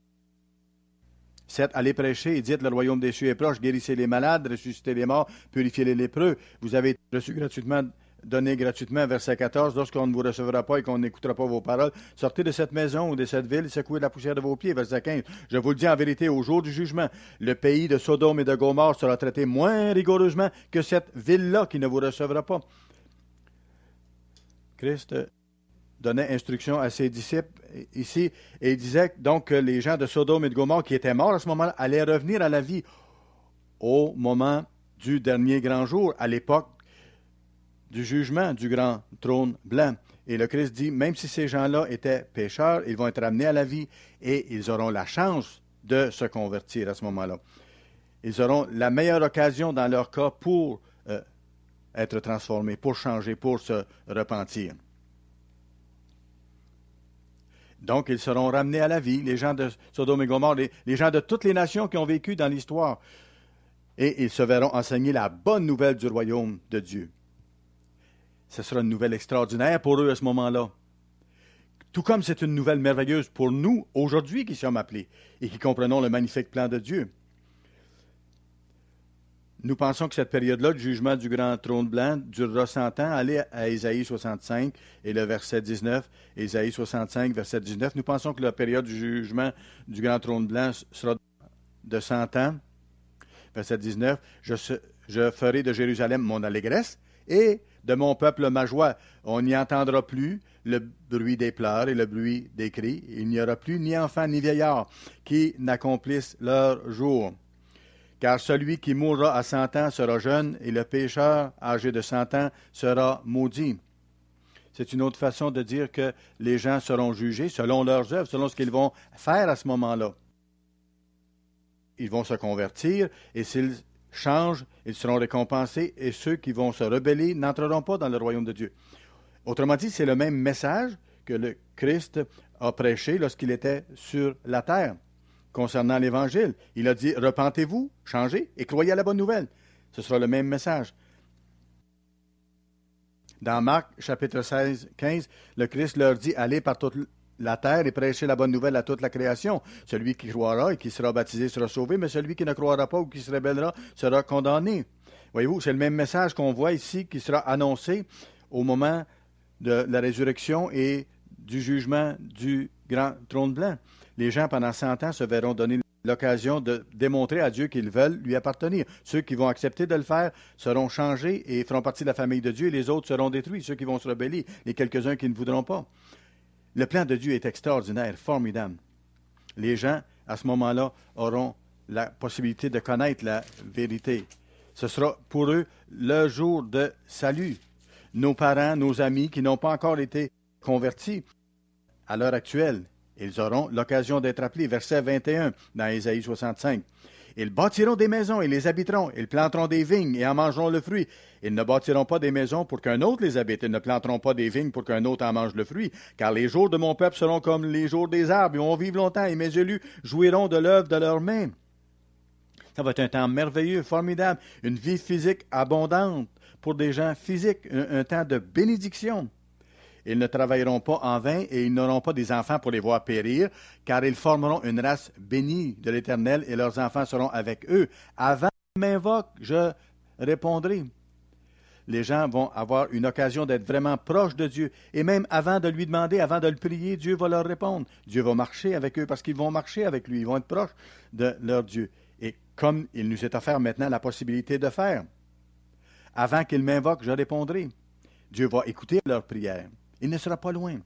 sept. Allez prêcher et dites, le royaume des cieux est proche, guérissez les malades, ressuscitez les morts, purifiez les lépreux. Vous avez reçu gratuitement, donné gratuitement. Verset quatorze. Lorsqu'on ne vous recevra pas et qu'on n'écoutera pas vos paroles, sortez de cette maison ou de cette ville, secouez la poussière de vos pieds. Verset quinze. Je vous le dis en vérité, au jour du jugement, le pays de Sodome et de Gomorrhe sera traité moins rigoureusement que cette ville-là qui ne vous recevra pas. Christ donnait instruction à ses disciples ici, et il disait donc que les gens de Sodome et de Gomorrhe qui étaient morts à ce moment-là allaient revenir à la vie au moment du dernier grand jour, à l'époque du jugement du grand trône blanc. Et le Christ dit, même si ces gens-là étaient pécheurs, ils vont être ramenés à la vie et ils auront la chance de se convertir à ce moment-là. Ils auront la meilleure occasion dans leur cas pour euh, être transformés, pour changer, pour se repentir. Donc, ils seront ramenés à la vie, les gens de Sodome et Gomorrhe, les, les gens de toutes les nations qui ont vécu dans l'histoire. Et ils se verront enseigner la bonne nouvelle du royaume de Dieu. Ce sera une nouvelle extraordinaire pour eux à ce moment-là. Tout comme c'est une nouvelle merveilleuse pour nous, aujourd'hui, qui sommes appelés et qui comprenons le magnifique plan de Dieu. Nous pensons que cette période-là, du jugement du grand trône blanc, durera cent ans. Allez à Ésaïe soixante-cinq et le verset dix-neuf. Ésaïe soixante-cinq, verset dix-neuf. Nous pensons que la période du jugement du grand trône blanc sera de cent ans. Verset dix-neuf. Je, je ferai de Jérusalem mon allégresse et de mon peuple ma joie. On n'y entendra plus le bruit des pleurs et le bruit des cris. Il n'y aura plus ni enfants ni vieillards qui n'accomplissent leur jour. Car celui qui mourra à cent ans sera jeune, et le pécheur âgé de cent ans sera maudit. C'est une autre façon de dire que les gens seront jugés selon leurs œuvres, selon ce qu'ils vont faire à ce moment-là. ils vont se convertir, et s'ils changent, ils seront récompensés, et ceux qui vont se rebeller n'entreront pas dans le royaume de Dieu. Autrement dit, c'est le même message que le Christ a prêché lorsqu'il était sur la terre concernant l'Évangile. Il a dit, repentez-vous, changez et croyez à la bonne nouvelle. Ce sera le même message. Dans Marc, chapitre seize, quinze, le Christ leur dit, allez par toute la terre et prêchez la bonne nouvelle à toute la création. Celui qui croira et qui sera baptisé sera sauvé, mais celui qui ne croira pas ou qui se rébellera sera condamné. Voyez-vous, c'est le même message qu'on voit ici qui sera annoncé au moment de la résurrection et du jugement du grand trône blanc. Les gens, pendant cent ans, se verront donner l'occasion de démontrer à Dieu qu'ils veulent lui appartenir. Ceux qui vont accepter de le faire seront changés et feront partie de la famille de Dieu, et les autres seront détruits, ceux qui vont se rebeller, les quelques-uns qui ne voudront pas. Le plan de Dieu est extraordinaire, formidable. Les gens, à ce moment-là, auront la possibilité de connaître la vérité. Ce sera pour eux le jour de salut. Nos parents, nos amis qui n'ont pas encore été convertis à l'heure actuelle, ils auront l'occasion d'être appelés. Verset vingt et un dans Ésaïe soixante-cinq. Ils bâtiront des maisons et les habiteront. Ils planteront des vignes et en mangeront le fruit. Ils ne bâtiront pas des maisons pour qu'un autre les habite. Ils ne planteront pas des vignes pour qu'un autre en mange le fruit. Car les jours de mon peuple seront comme les jours des arbres. Ils vont vivre longtemps et mes élus jouiront de l'œuvre de leurs mains. Ça va être un temps merveilleux, formidable. Une vie physique abondante pour des gens physiques. Un, un temps de bénédiction. Ils ne travailleront pas en vain et ils n'auront pas des enfants pour les voir périr, car ils formeront une race bénie de l'Éternel et leurs enfants seront avec eux. Avant qu'ils m'invoquent, je répondrai. Les gens vont avoir une occasion d'être vraiment proches de Dieu. Et même avant de lui demander, avant de le prier, Dieu va leur répondre. Dieu va marcher avec eux parce qu'ils vont marcher avec lui. Ils vont être proches de leur Dieu. Et comme il nous est offert maintenant la possibilité de faire, avant qu'ils m'invoquent, je répondrai. Dieu va écouter leurs prières. Il ne sera pas loin.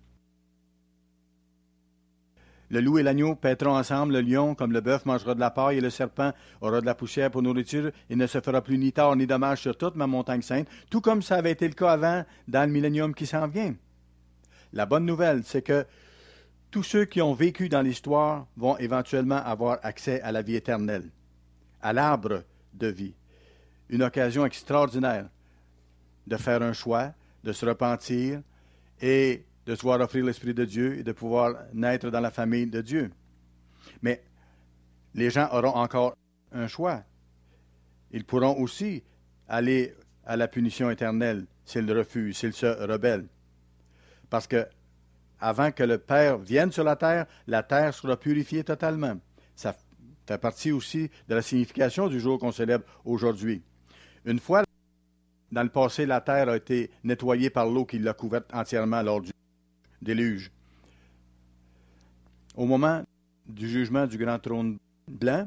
Le loup et l'agneau paîtront ensemble, le lion, comme le bœuf, mangera de la paille et le serpent aura de la poussière pour nourriture. Il ne se fera plus ni tort ni dommage sur toute ma montagne sainte, tout comme ça avait été le cas avant dans le millénium qui s'en vient. La bonne nouvelle, c'est que tous ceux qui ont vécu dans l'histoire vont éventuellement avoir accès à la vie éternelle, à l'arbre de vie. Une occasion extraordinaire de faire un choix, de se repentir, et de se voir offrir l'Esprit de Dieu et de pouvoir naître dans la famille de Dieu. Mais les gens auront encore un choix. Ils pourront aussi aller à la punition éternelle s'ils refusent, s'ils se rebellent. Parce que avant que le Père vienne sur la terre, la terre sera purifiée totalement. Ça fait partie aussi de la signification du jour qu'on célèbre aujourd'hui. Une fois dans le passé, la terre a été nettoyée par l'eau qui l'a couverte entièrement lors du déluge. Au moment du jugement du grand trône blanc,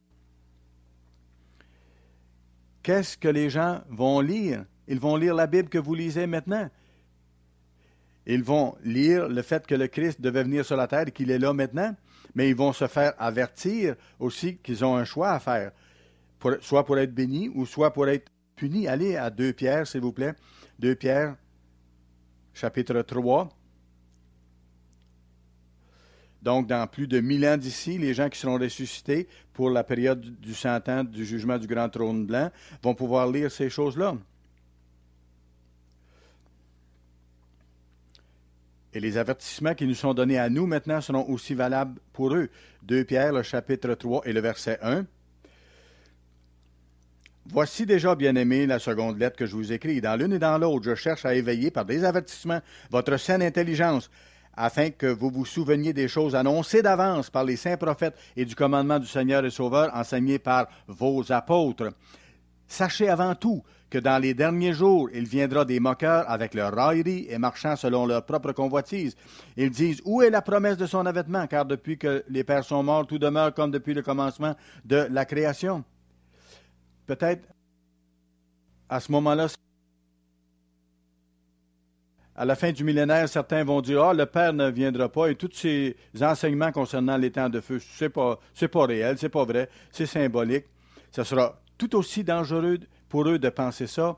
qu'est-ce que les gens vont lire? Ils vont lire la Bible que vous lisez maintenant. Ils vont lire le fait que le Christ devait venir sur la terre et qu'il est là maintenant, mais ils vont se faire avertir aussi qu'ils ont un choix à faire, pour, soit pour être bénis ou soit pour être punis. Allez à deux Pierre, s'il vous plaît. deux Pierre, chapitre trois. Donc, dans plus de mille ans d'ici, les gens qui seront ressuscités pour la période du cent ans du jugement du grand trône blanc vont pouvoir lire ces choses-là. Et les avertissements qui nous sont donnés à nous maintenant seront aussi valables pour eux. deux Pierre, le chapitre trois et le verset un. Voici déjà, bien-aimés, la seconde lettre que je vous écris. Dans l'une et dans l'autre, je cherche à éveiller par des avertissements votre saine intelligence, afin que vous vous souveniez des choses annoncées d'avance par les saints prophètes et du commandement du Seigneur et Sauveur enseigné par vos apôtres. Sachez avant tout que dans les derniers jours, il viendra des moqueurs avec leur raillerie et marchant selon leur propre convoitise. Ils disent, où est la promesse de son avènement? Car depuis que les pères sont morts, tout demeure comme depuis le commencement de la création. Peut-être, à ce moment-là, à la fin du millénaire, certains vont dire, ah, le Père ne viendra pas, et tous ces enseignements concernant les temps de feu, c'est pas, c'est pas réel, c'est pas vrai, c'est symbolique. Ce sera tout aussi dangereux pour eux de penser ça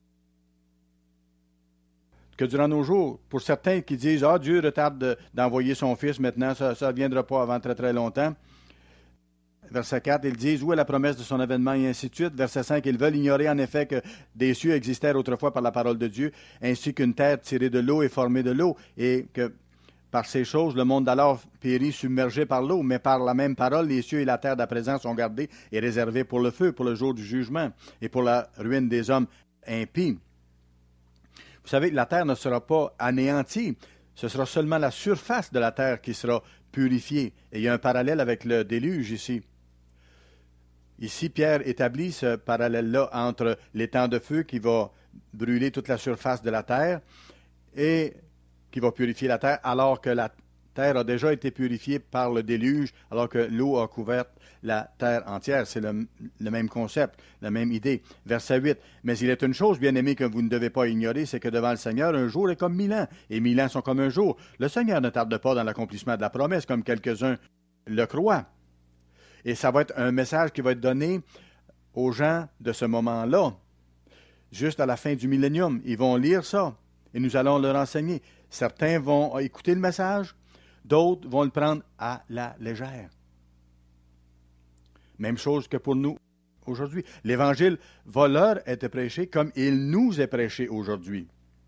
que durant nos jours. Pour certains qui disent, ah, Dieu retarde de, d'envoyer son Fils maintenant, ça ne viendra pas avant très très longtemps. verset quatre, ils disent, où est la promesse de son avènement, et ainsi de suite. Verset cinq, ils veulent ignorer en effet que des cieux existèrent autrefois par la parole de Dieu, ainsi qu'une terre tirée de l'eau et formée de l'eau, et que par ces choses, le monde d'alors périt submergé par l'eau, mais par la même parole, les cieux et la terre d'à présent sont gardés et réservés pour le feu, pour le jour du jugement, et pour la ruine des hommes impies. Vous savez, la terre ne sera pas anéantie, ce sera seulement la surface de la terre qui sera purifiée. Et il y a un parallèle avec le déluge ici. Ici, Pierre établit ce parallèle-là entre l'étang de feu qui va brûler toute la surface de la terre et qui va purifier la terre, alors que la terre a déjà été purifiée par le déluge, alors que l'eau a couvert la terre entière. C'est le, le même concept, la même idée. Verset huit. Mais il est une chose, bien-aimés, que vous ne devez pas ignorer, c'est que devant le Seigneur, un jour est comme mille ans, et mille ans sont comme un jour. Le Seigneur ne tarde pas dans l'accomplissement de la promesse, comme quelques-uns le croient. Et ça va être un message qui va être donné aux gens de ce moment-là, juste à la fin du millénium. Ils vont lire ça, et nous allons leur enseigner. Certains vont écouter le message, d'autres vont le prendre à la légère. Même chose que pour nous aujourd'hui. L'Évangile va leur être prêché comme il nous est prêché aujourd'hui.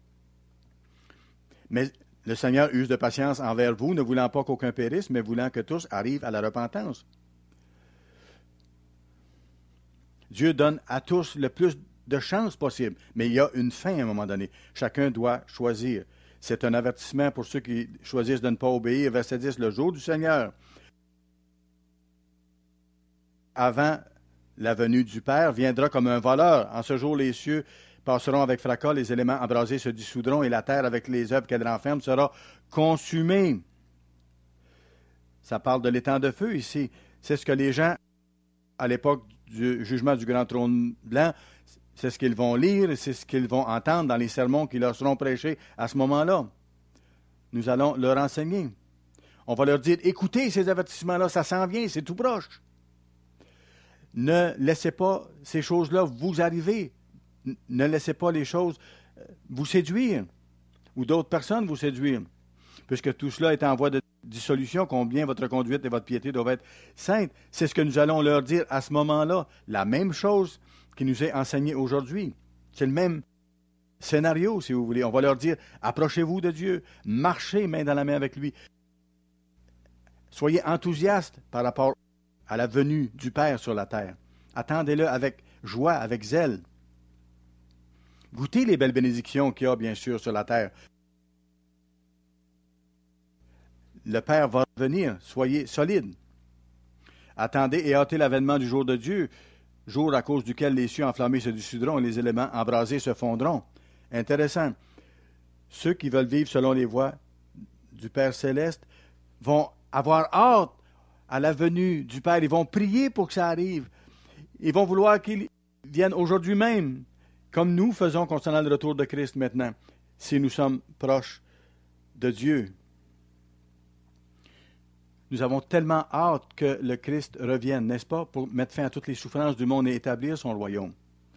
Mais le Seigneur use de patience envers vous, ne voulant pas qu'aucun périsse, mais voulant que tous arrivent à la repentance. Dieu donne à tous le plus de chances possible, mais il y a une fin à un moment donné. Chacun doit choisir. C'est un avertissement pour ceux qui choisissent de ne pas obéir. Verset dix, le jour du Seigneur, avant la venue du Père, viendra comme un voleur. En ce jour, les cieux passeront avec fracas, les éléments embrasés se dissoudront, et la terre, avec les œuvres qu'elle renferme, sera consumée. Ça parle de l'étang de feu ici. C'est ce que les gens, à l'époque du jugement du grand trône blanc, c'est ce qu'ils vont lire et c'est ce qu'ils vont entendre dans les sermons qui leur seront prêchés à ce moment-là. Nous allons leur enseigner. On va leur dire, écoutez ces avertissements-là, ça s'en vient, c'est tout proche. Ne laissez pas ces choses-là vous arriver. Ne laissez pas les choses vous séduire ou d'autres personnes vous séduire. Puisque tout cela est en voie de dissolution, combien votre conduite et votre piété doivent être saintes. C'est ce que nous allons leur dire à ce moment-là. La même chose qui nous est enseignée aujourd'hui. C'est le même scénario, si vous voulez. On va leur dire, approchez-vous de Dieu, marchez main dans la main avec lui. Soyez enthousiastes par rapport à la venue du Père sur la terre. Attendez-le avec joie, avec zèle. Goûtez les belles bénédictions qu'il y a, bien sûr, sur la terre. Le Père va venir, soyez solides. Attendez et hâtez l'avènement du jour de Dieu, jour à cause duquel les cieux enflammés se dissoudront et les éléments embrasés se fondront. Intéressant. Ceux qui veulent vivre selon les voies du Père céleste vont avoir hâte à la venue du Père. Ils vont prier pour que ça arrive. Ils vont vouloir qu'il vienne aujourd'hui même, comme nous faisons concernant le retour de Christ maintenant, si nous sommes proches de Dieu. Nous avons tellement hâte que le Christ revienne, n'est-ce pas, pour mettre fin à toutes les souffrances du monde et établir son royaume.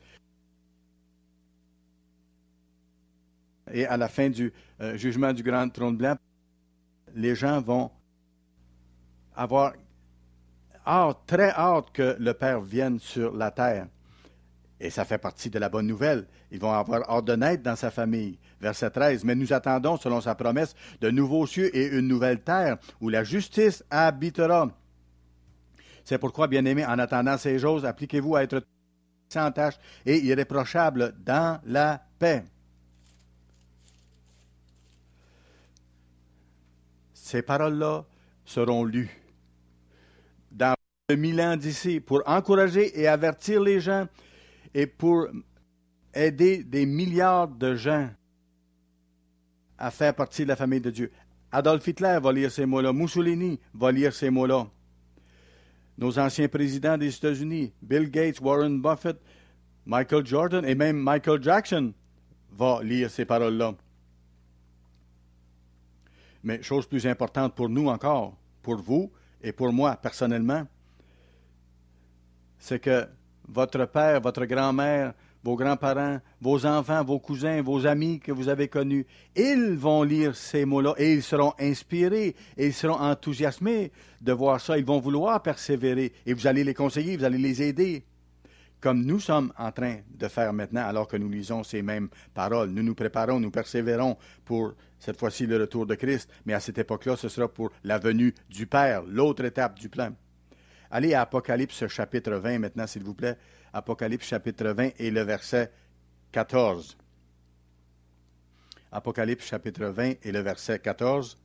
Et à la fin du euh, jugement du grand trône blanc, les gens vont avoir hâte, très hâte que le Père vienne sur la terre. Et ça fait partie de la bonne nouvelle. Ils vont avoir hâte de naître dans sa famille. Verset treize. Mais nous attendons, selon sa promesse, de nouveaux cieux et une nouvelle terre où la justice habitera. C'est pourquoi, bien-aimés, en attendant ces choses, appliquez-vous à être sans tache et irréprochable dans la paix. Ces paroles-là seront lues dans le mille ans d'ici pour encourager et avertir les gens et pour aider des milliards de gens à faire partie de la famille de Dieu. Adolf Hitler va lire ces mots-là. Mussolini va lire ces mots-là. Nos anciens présidents des États-Unis, Bill Gates, Warren Buffett, Michael Jordan et même Michael Jackson va lire ces paroles-là. Mais chose plus importante pour nous encore, pour vous et pour moi personnellement, c'est que votre père, votre grand-mère, vos grands-parents, vos enfants, vos cousins, vos amis que vous avez connus. Ils vont lire ces mots-là et ils seront inspirés et ils seront enthousiasmés de voir ça. Ils vont vouloir persévérer et vous allez les conseiller, vous allez les aider. Comme nous sommes en train de faire maintenant alors que nous lisons ces mêmes paroles. Nous nous préparons, nous persévérons pour cette fois-ci le retour de Christ, mais à cette époque-là, ce sera pour la venue du Père, l'autre étape du plan. Allez à Apocalypse chapitre vingt maintenant, s'il vous plaît. Apocalypse chapitre vingt et le verset quatorze. Apocalypse chapitre vingt et le verset quatorze.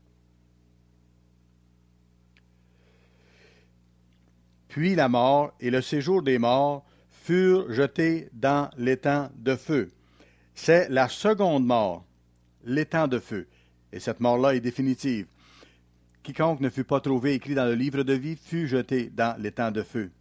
Puis la mort et le séjour des morts furent jetés dans l'étang de feu. C'est la seconde mort, l'étang de feu. Et cette mort-là est définitive. Quiconque ne fut pas trouvé écrit dans le livre de vie fut jeté dans l'étang de feu.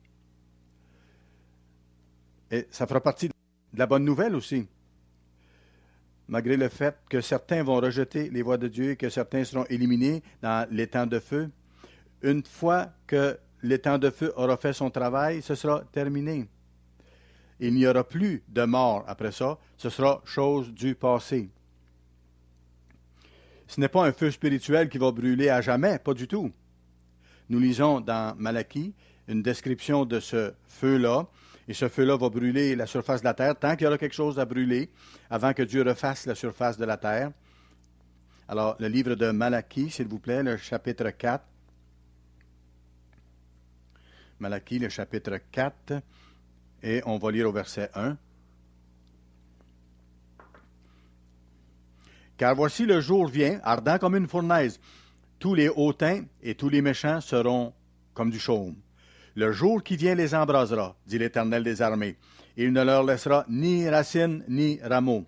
Et ça fera partie de la bonne nouvelle aussi. Malgré le fait que certains vont rejeter les voies de Dieu et que certains seront éliminés dans l'étang de feu, une fois que l'étang de feu aura fait son travail, ce sera terminé. Il n'y aura plus de mort après ça, ce sera chose du passé. Ce n'est pas un feu spirituel qui va brûler à jamais, pas du tout. Nous lisons dans Malachie une description de ce feu-là, et ce feu-là va brûler la surface de la terre tant qu'il y aura quelque chose à brûler avant que Dieu refasse la surface de la terre. Alors, le livre de Malachie, s'il vous plaît, le chapitre quatre. Malachie, le chapitre quatre, et on va lire au verset un. Car voici le jour vient, ardent comme une fournaise. Tous les hautains et tous les méchants seront comme du chaume. Le jour qui vient les embrasera, dit l'Éternel des armées. Il ne leur laissera ni racine ni rameau.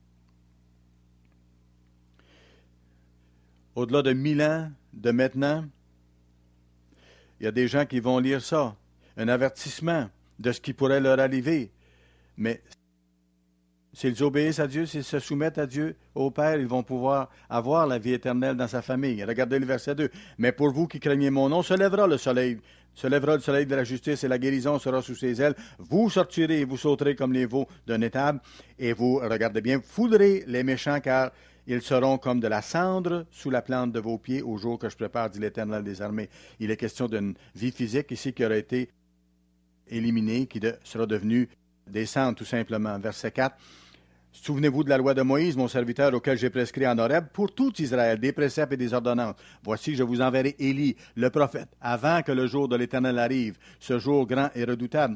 Au-delà de mille ans de maintenant, il y a des gens qui vont lire ça, un avertissement de ce qui pourrait leur arriver. Mais s'ils obéissent à Dieu, s'ils se soumettent à Dieu, au Père, ils vont pouvoir avoir la vie éternelle dans sa famille. Regardez le verset deux. Mais pour vous qui craignez mon nom, se lèvera le soleil, se lèvera le soleil de la justice et la guérison sera sous ses ailes. Vous sortirez et vous sauterez comme les veaux d'un étable et vous, regardez bien, foudrez les méchants car ils seront comme de la cendre sous la plante de vos pieds au jour que je prépare, dit l'Éternel des armées. Il est question d'une vie physique ici qui aurait été éliminée, qui de, sera devenue des cendres tout simplement. Verset quatre. Souvenez-vous de la loi de Moïse, mon serviteur, auquel j'ai prescrit en Horeb, pour tout Israël, des préceptes et des ordonnances. Voici, je vous enverrai Élie, le prophète, avant que le jour de l'Éternel arrive, ce jour grand et redoutable.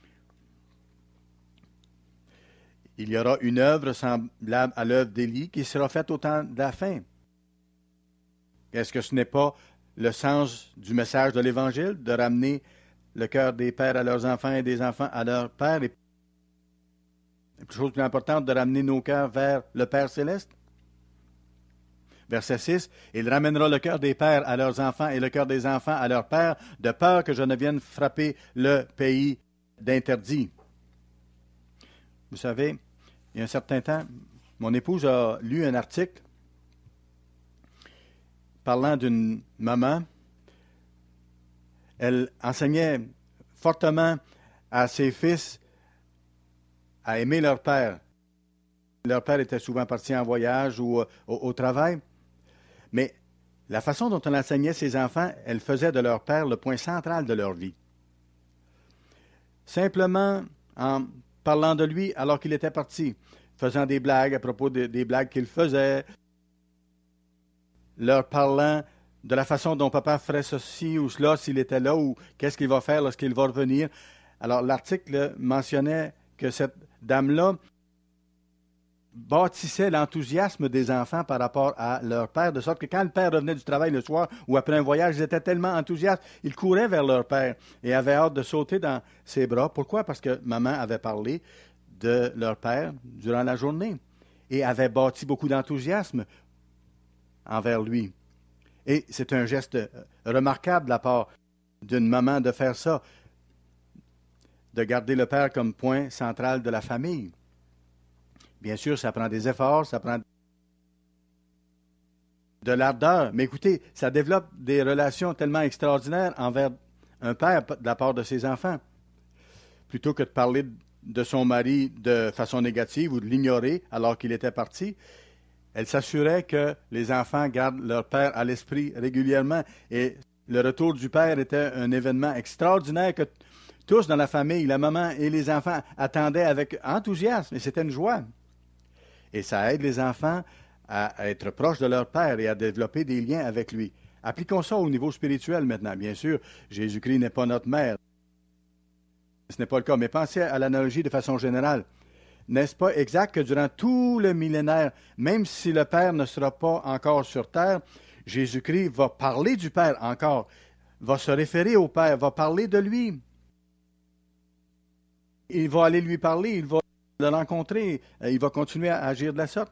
Il y aura une œuvre semblable à l'œuvre d'Élie qui sera faite au temps de la fin. Est-ce que ce n'est pas le sens du message de l'Évangile, de ramener le cœur des pères à leurs enfants et des enfants à leurs pères, et chose plus importante, de ramener nos cœurs vers le Père céleste? Verset six, « Il ramènera le cœur des pères à leurs enfants et le cœur des enfants à leurs pères, de peur que je ne vienne frapper le pays d'interdit. » Vous savez, il y a un certain temps, mon épouse a lu un article parlant d'une maman. Elle enseignait fortement à ses fils à aimer leur père. Leur père était souvent parti en voyage ou au, au travail, mais la façon dont elle enseignait ses enfants, elle faisait de leur père le point central de leur vie. Simplement en parlant de lui alors qu'il était parti, faisant des blagues à propos de, des blagues qu'il faisait, leur parlant de la façon dont papa ferait ceci ou cela s'il était là, ou qu'est-ce qu'il va faire lorsqu'il va revenir. Alors l'article mentionnait que cette dame-là bâtissait l'enthousiasme des enfants par rapport à leur père, de sorte que quand le père revenait du travail le soir ou après un voyage, ils étaient tellement enthousiastes, ils couraient vers leur père et avaient hâte de sauter dans ses bras. Pourquoi? Parce que maman avait parlé de leur père durant la journée et avait bâti beaucoup d'enthousiasme envers lui. Et c'est un geste remarquable de la part d'une maman de faire ça, de garder le père comme point central de la famille. Bien sûr, ça prend des efforts, ça prend de l'ardeur, mais écoutez, ça développe des relations tellement extraordinaires envers un père de la part de ses enfants. Plutôt que de parler de son mari de façon négative ou de l'ignorer alors qu'il était parti. Elle s'assurait que les enfants gardent leur père à l'esprit régulièrement. Et le retour du père était un événement extraordinaire que tous dans la famille, la maman et les enfants, attendaient avec enthousiasme. Et c'était une joie. Et ça aide les enfants à être proches de leur père et à développer des liens avec lui. Appliquons ça au niveau spirituel maintenant. Bien sûr, Jésus-Christ n'est pas notre mère. Ce n'est pas le cas, mais pensez à l'analogie de façon générale. N'est-ce pas exact que durant tout le millénaire, même si le Père ne sera pas encore sur terre, Jésus-Christ va parler du Père encore, va se référer au Père, va parler de lui. Il va aller lui parler, il va le rencontrer, il va continuer à agir de la sorte.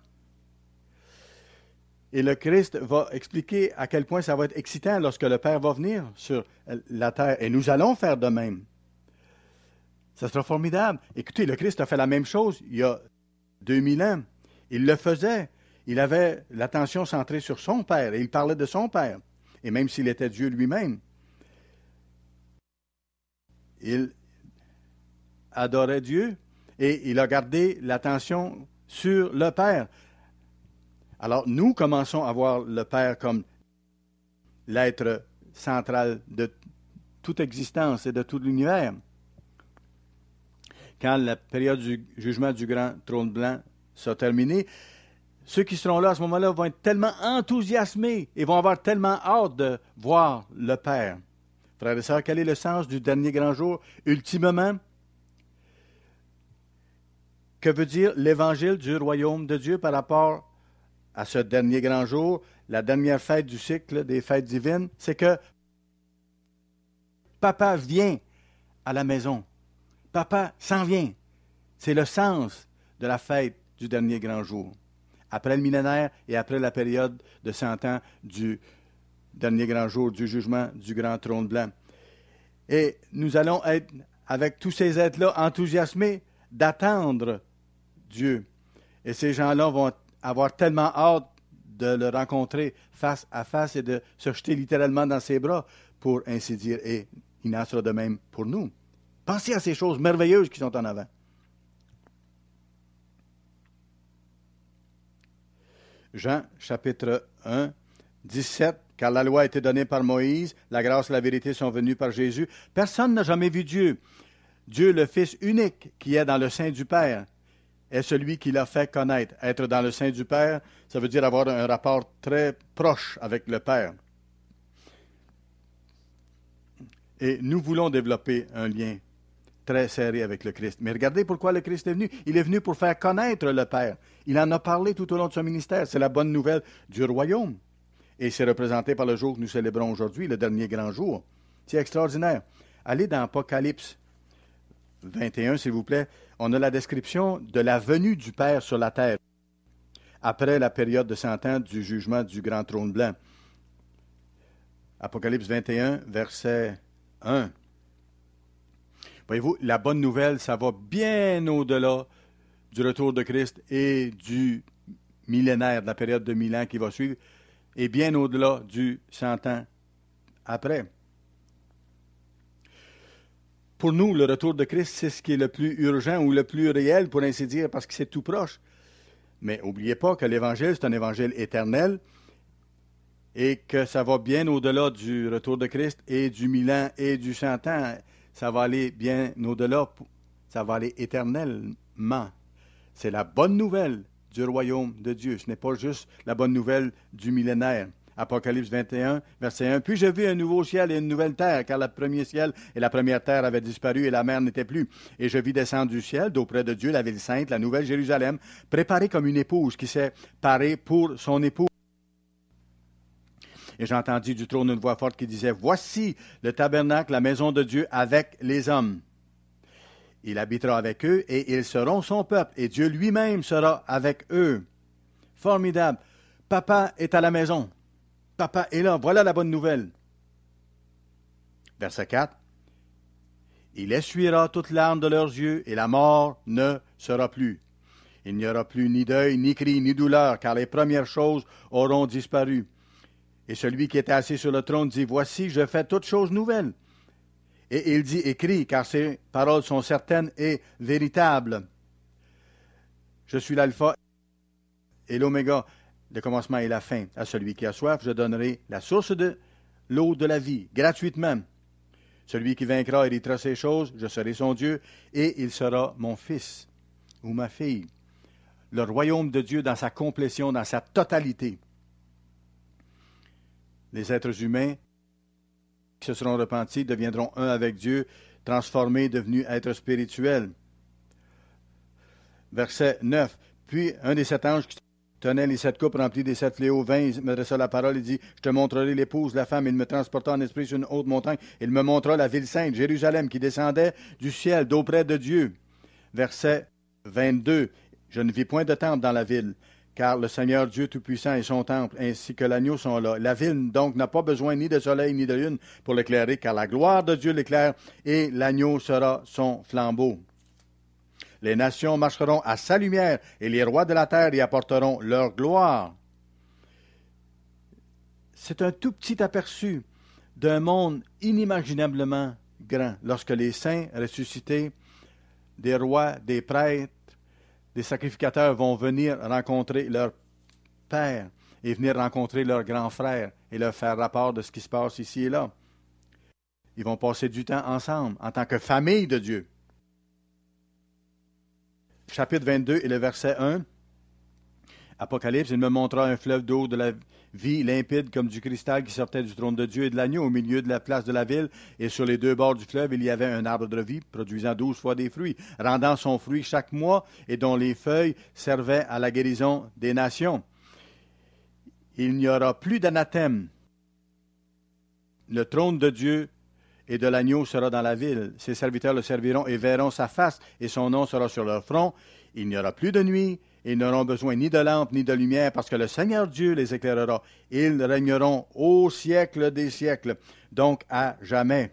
Et le Christ va expliquer à quel point ça va être excitant lorsque le Père va venir sur la terre. Et nous allons faire de même. Ça sera formidable. Écoutez, le Christ a fait la même chose il y a deux mille ans. Il le faisait. Il avait l'attention centrée sur son Père et il parlait de son Père. Et même s'il était Dieu lui-même, il adorait Dieu et il a gardé l'attention sur le Père. Alors, nous commençons à voir le Père comme l'être central de toute existence et de tout l'univers. Quand la période du jugement du grand trône blanc sera terminée, ceux qui seront là à ce moment-là vont être tellement enthousiasmés et vont avoir tellement hâte de voir le Père. Frères et sœurs, quel est le sens du dernier grand jour? Ultimement, que veut dire l'évangile du royaume de Dieu par rapport à ce dernier grand jour, la dernière fête du cycle des fêtes divines? C'est que Papa vient à la maison. Papa s'en vient. C'est le sens de la fête du dernier grand jour. Après le millénaire et après la période de cent ans du dernier grand jour, du jugement du grand trône blanc. Et nous allons être, avec tous ces êtres-là, enthousiasmés d'attendre Dieu. Et ces gens-là vont avoir tellement hâte de le rencontrer face à face et de se jeter littéralement dans ses bras, pour ainsi dire. Et il en sera de même pour nous. Pensez à ces choses merveilleuses qui sont en avant. Jean, chapitre un, dix-sept. Car la loi a été donnée par Moïse, la grâce et la vérité sont venues par Jésus. Personne n'a jamais vu Dieu. Dieu, le Fils unique, qui est dans le sein du Père, est celui qui l'a fait connaître. Être dans le sein du Père, ça veut dire avoir un rapport très proche avec le Père. Et nous voulons développer un lien très serré avec le Christ. Mais regardez pourquoi le Christ est venu. Il est venu pour faire connaître le Père. Il en a parlé tout au long de son ministère. C'est la bonne nouvelle du royaume. Et c'est représenté par le jour que nous célébrons aujourd'hui, le dernier grand jour. C'est extraordinaire. Allez dans Apocalypse vingt et un, s'il vous plaît. On a la description de la venue du Père sur la terre après la période de cent ans du jugement du grand trône blanc. Apocalypse vingt et un, verset un. Voyez-vous, la bonne nouvelle, ça va bien au-delà du retour de Christ et du millénaire, de la période de mille ans qui va suivre, et bien au-delà du cent ans après. Pour nous, le retour de Christ, c'est ce qui est le plus urgent ou le plus réel, pour ainsi dire, parce que c'est tout proche. Mais n'oubliez pas que l'Évangile, c'est un Évangile éternel et que ça va bien au-delà du retour de Christ et du mille ans et du cent ans. Ça va aller bien au-delà, ça va aller éternellement. C'est la bonne nouvelle du royaume de Dieu. Ce n'est pas juste la bonne nouvelle du millénaire. Apocalypse vingt et un, verset un. Puis je vis un nouveau ciel et une nouvelle terre, car le premier ciel et la première terre avaient disparu et la mer n'était plus. Et je vis descendre du ciel, d'auprès de Dieu, la ville sainte, la nouvelle Jérusalem, préparée comme une épouse qui s'est parée pour son époux. Et j'entendis du trône une voix forte qui disait, « Voici le tabernacle, la maison de Dieu avec les hommes. Il habitera avec eux et ils seront son peuple, et Dieu lui-même sera avec eux. » Formidable. Papa est à la maison. Papa est là. Voilà la bonne nouvelle. Verset quatre. Il essuiera toute larme de leurs yeux, et la mort ne sera plus. Il n'y aura plus ni deuil, ni cri, ni douleur, car les premières choses auront disparu. Et celui qui était assis sur le trône dit, « Voici, je fais toutes choses nouvelles. » Et il dit, écris, car ces paroles sont certaines et véritables. Je suis l'alpha et l'oméga, le commencement et la fin. À celui qui a soif, je donnerai la source de l'eau de la vie, gratuitement. Celui qui vaincra héritera ces choses, je serai son Dieu, et il sera mon fils ou ma fille. Le royaume de Dieu dans sa complétion, dans sa totalité. Les êtres humains qui se seront repentis deviendront un avec Dieu, transformés, devenus êtres spirituels. Verset neuf. Puis un des sept anges qui tenait les sept coupes remplies des sept fléaux vains, il m'adressa la parole et dit, je te montrerai l'épouse, la femme. Il me transporta en esprit sur une haute montagne. Il me montra la ville sainte, Jérusalem, qui descendait du ciel, d'auprès de Dieu. Verset vingt-deux. Je ne vis point de temple dans la ville, car le Seigneur Dieu Tout-Puissant est son temple, ainsi que l'agneau sont là. La ville, donc, n'a pas besoin ni de soleil ni de lune pour l'éclairer, car la gloire de Dieu l'éclaire, et l'agneau sera son flambeau. Les nations marcheront à sa lumière, et les rois de la terre y apporteront leur gloire. C'est un tout petit aperçu d'un monde inimaginablement grand, lorsque les saints ressuscités, des rois, des prêtres, des sacrificateurs vont venir rencontrer leur Père et venir rencontrer leur grand frère et leur faire rapport de ce qui se passe ici et là. Ils vont passer du temps ensemble en tant que famille de Dieu. Chapitre vingt-deux et le verset un. Apocalypse, il me montra un fleuve d'eau de la vie limpide comme du cristal qui sortait du trône de Dieu et de l'agneau au milieu de la place de la ville. Et sur les deux bords du fleuve, il y avait un arbre de vie produisant douze fois des fruits, rendant son fruit chaque mois et dont les feuilles servaient à la guérison des nations. Il n'y aura plus d'anathème. Le trône de Dieu et de l'agneau sera dans la ville. Ses serviteurs le serviront et verront sa face, et son nom sera sur leur front. Il n'y aura plus de nuit, et ils n'auront besoin ni de lampe ni de lumière, parce que le Seigneur Dieu les éclairera. Ils régneront au siècle des siècles, donc à jamais.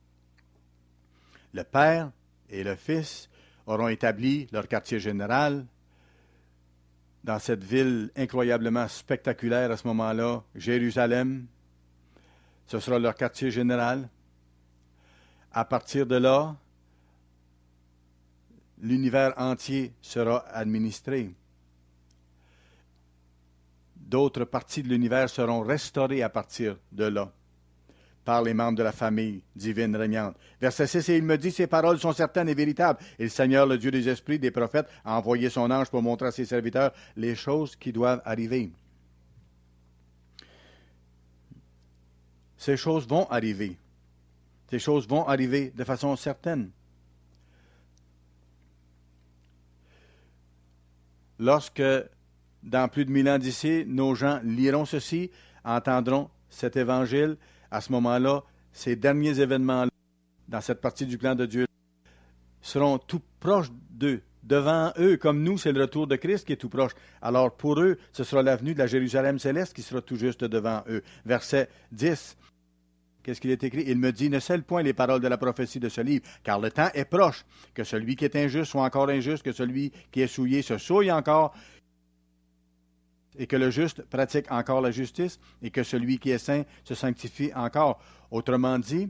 Le Père et le Fils auront établi leur quartier général dans cette ville incroyablement spectaculaire à ce moment-là, Jérusalem. Ce sera leur quartier général. À partir de là, l'univers entier sera administré. D'autres parties de l'univers seront restaurées à partir de là, par les membres de la famille divine régnante. Verset six, et il me dit, ces paroles sont certaines et véritables. Et le Seigneur, le Dieu des esprits, des prophètes, a envoyé son ange pour montrer à ses serviteurs les choses qui doivent arriver. Ces choses vont arriver. Ces choses vont arriver de façon certaine. Lorsque, dans plus de mille ans d'ici, nos gens liront ceci, entendront cet évangile, à ce moment-là, ces derniers événements-là, dans cette partie du plan de Dieu, seront tout proches d'eux. Devant eux, comme nous, c'est le retour de Christ qui est tout proche. Alors pour eux, ce sera l'avenue de la Jérusalem céleste qui sera tout juste devant eux. Verset dix. Qu'est-ce qu'il est écrit? Il me dit, ne scelle point les paroles de la prophétie de ce livre, car le temps est proche. Que celui qui est injuste soit encore injuste, que celui qui est souillé se souille encore, et que le juste pratique encore la justice, et que celui qui est saint se sanctifie encore. Autrement dit,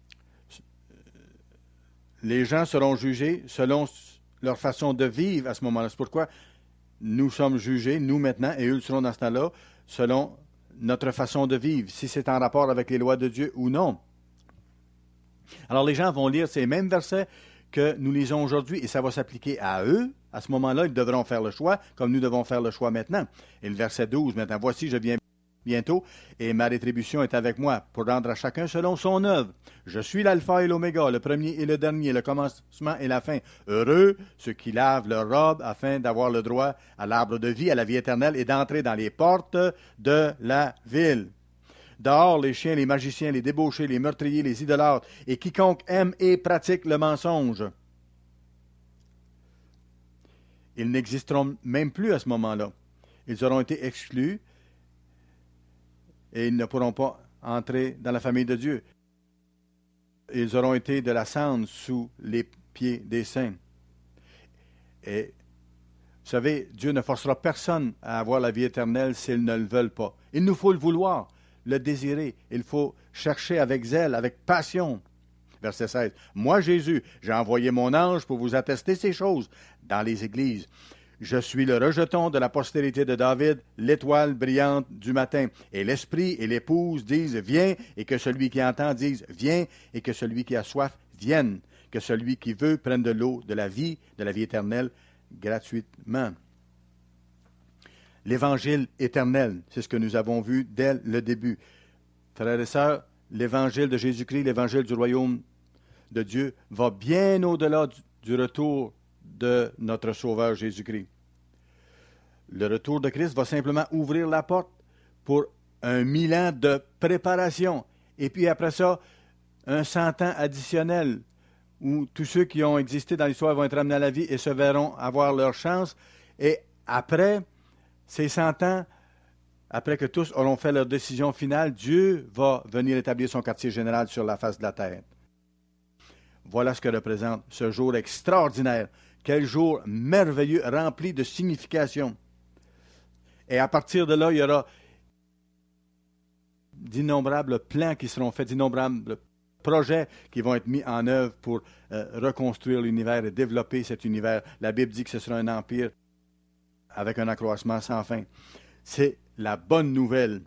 les gens seront jugés selon leur façon de vivre à ce moment-là. C'est pourquoi nous sommes jugés, nous maintenant, et eux seront dans ce temps-là, selon notre façon de vivre, si c'est en rapport avec les lois de Dieu ou non. Alors les gens vont lire ces mêmes versets que nous lisons aujourd'hui, et ça va s'appliquer à eux. À ce moment-là, ils devront faire le choix, comme nous devons faire le choix maintenant. Et le verset douze, maintenant, voici, je viens bientôt, et ma rétribution est avec moi, pour rendre à chacun selon son œuvre. Je suis l'alpha et l'oméga, le premier et le dernier, le commencement et la fin. Heureux ceux qui lavent leur robe, afin d'avoir le droit à l'arbre de vie, à la vie éternelle, et d'entrer dans les portes de la ville. Dehors, les chiens, les magiciens, les débauchés, les meurtriers, les idolâtres, et quiconque aime et pratique le mensonge. Ils n'existeront même plus à ce moment-là. Ils auront été exclus et ils ne pourront pas entrer dans la famille de Dieu. Ils auront été de la cendre sous les pieds des saints. Et vous savez, Dieu ne forcera personne à avoir la vie éternelle s'ils ne le veulent pas. Il nous faut le vouloir, le désirer. Il faut chercher avec zèle, avec passion. Verset seize. Moi, Jésus, j'ai envoyé mon ange pour vous attester ces choses dans les églises. Je suis le rejeton de la postérité de David, l'étoile brillante du matin. Et l'esprit et l'épouse disent, viens, et que celui qui entend dise, viens, et que celui qui a soif vienne, que celui qui veut prenne de l'eau de la vie, de la vie éternelle, gratuitement. L'évangile éternel, c'est ce que nous avons vu dès le début. Frères et sœurs, l'évangile de Jésus-Christ, l'évangile du royaume de Dieu, va bien au-delà du, du retour de notre Sauveur Jésus-Christ. Le retour de Christ va simplement ouvrir la porte pour un mille ans de préparation. Et puis après ça, un cent ans additionnel, où tous ceux qui ont existé dans l'histoire vont être ramenés à la vie et se verront avoir leur chance. Et après ces cent ans, après que tous auront fait leur décision finale, Dieu va venir établir son quartier général sur la face de la terre. Voilà ce que représente ce jour extraordinaire. Quel jour merveilleux, rempli de signification. Et à partir de là, il y aura d'innombrables plans qui seront faits, d'innombrables projets qui vont être mis en œuvre pour euh, reconstruire l'univers et développer cet univers. La Bible dit que ce sera un empire avec un accroissement sans fin. C'est la bonne nouvelle.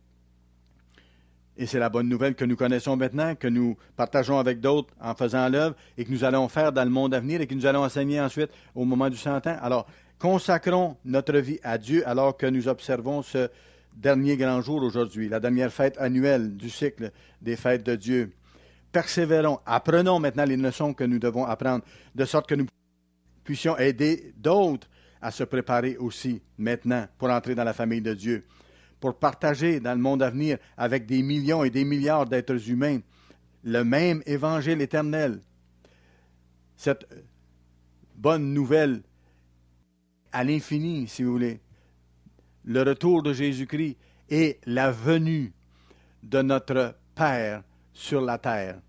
Et c'est la bonne nouvelle que nous connaissons maintenant, que nous partageons avec d'autres en faisant l'œuvre et que nous allons faire dans le monde à venir et que nous allons enseigner ensuite au moment du cent ans. Alors, consacrons notre vie à Dieu alors que nous observons ce dernier grand jour aujourd'hui, la dernière fête annuelle du cycle des fêtes de Dieu. Persévérons, apprenons maintenant les leçons que nous devons apprendre, de sorte que nous puissions aider d'autres à se préparer aussi maintenant pour entrer dans la famille de Dieu, pour partager dans le monde à venir avec des millions et des milliards d'êtres humains le même évangile éternel. Cette bonne nouvelle à l'infini, si vous voulez, le retour de Jésus-Christ et la venue de notre Père sur la terre.